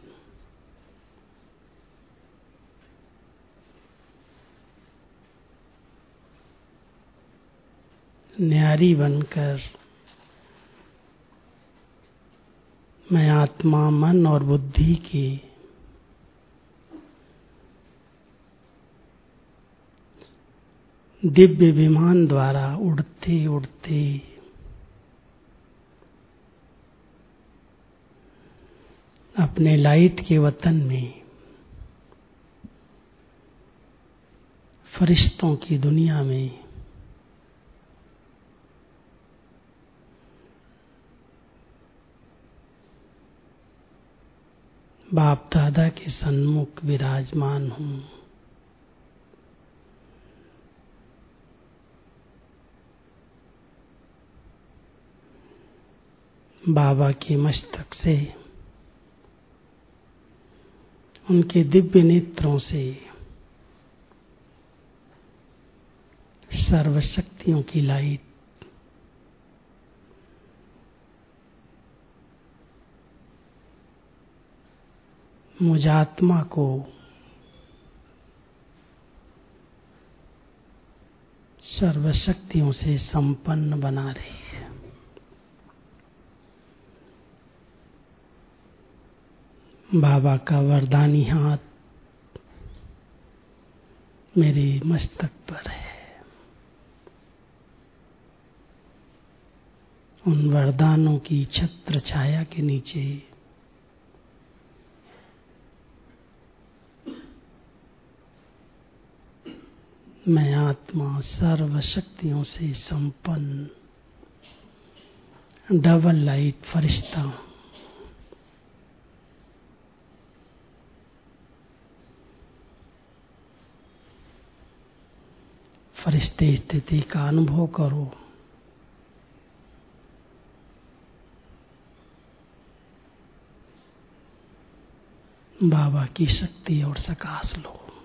न्यारी बनकर मैं आत्मा, मन और बुद्धि के दिव्य विमान द्वारा उड़ते उड़ते अपने लाइट के वतन में, फरिश्तों की दुनिया में बाप दादा के सन्मुख विराजमान हूँ। बाबा के मस्तक से, उनके दिव्य नेत्रों से सर्वशक्तियों की लाइट मुझ आत्मा को सर्वशक्तियों से संपन्न बना रही है। बाबा का वरदानी हाथ मेरे मस्तक पर है। उन वरदानों की छत्र छाया के नीचे मैं आत्मा सर्वशक्तियों से संपन्न डबल लाइट फरिश्ता हूँ। फरिश्ते स्थिति का अनुभव करो। बाबा की शक्ति और सकाश लो।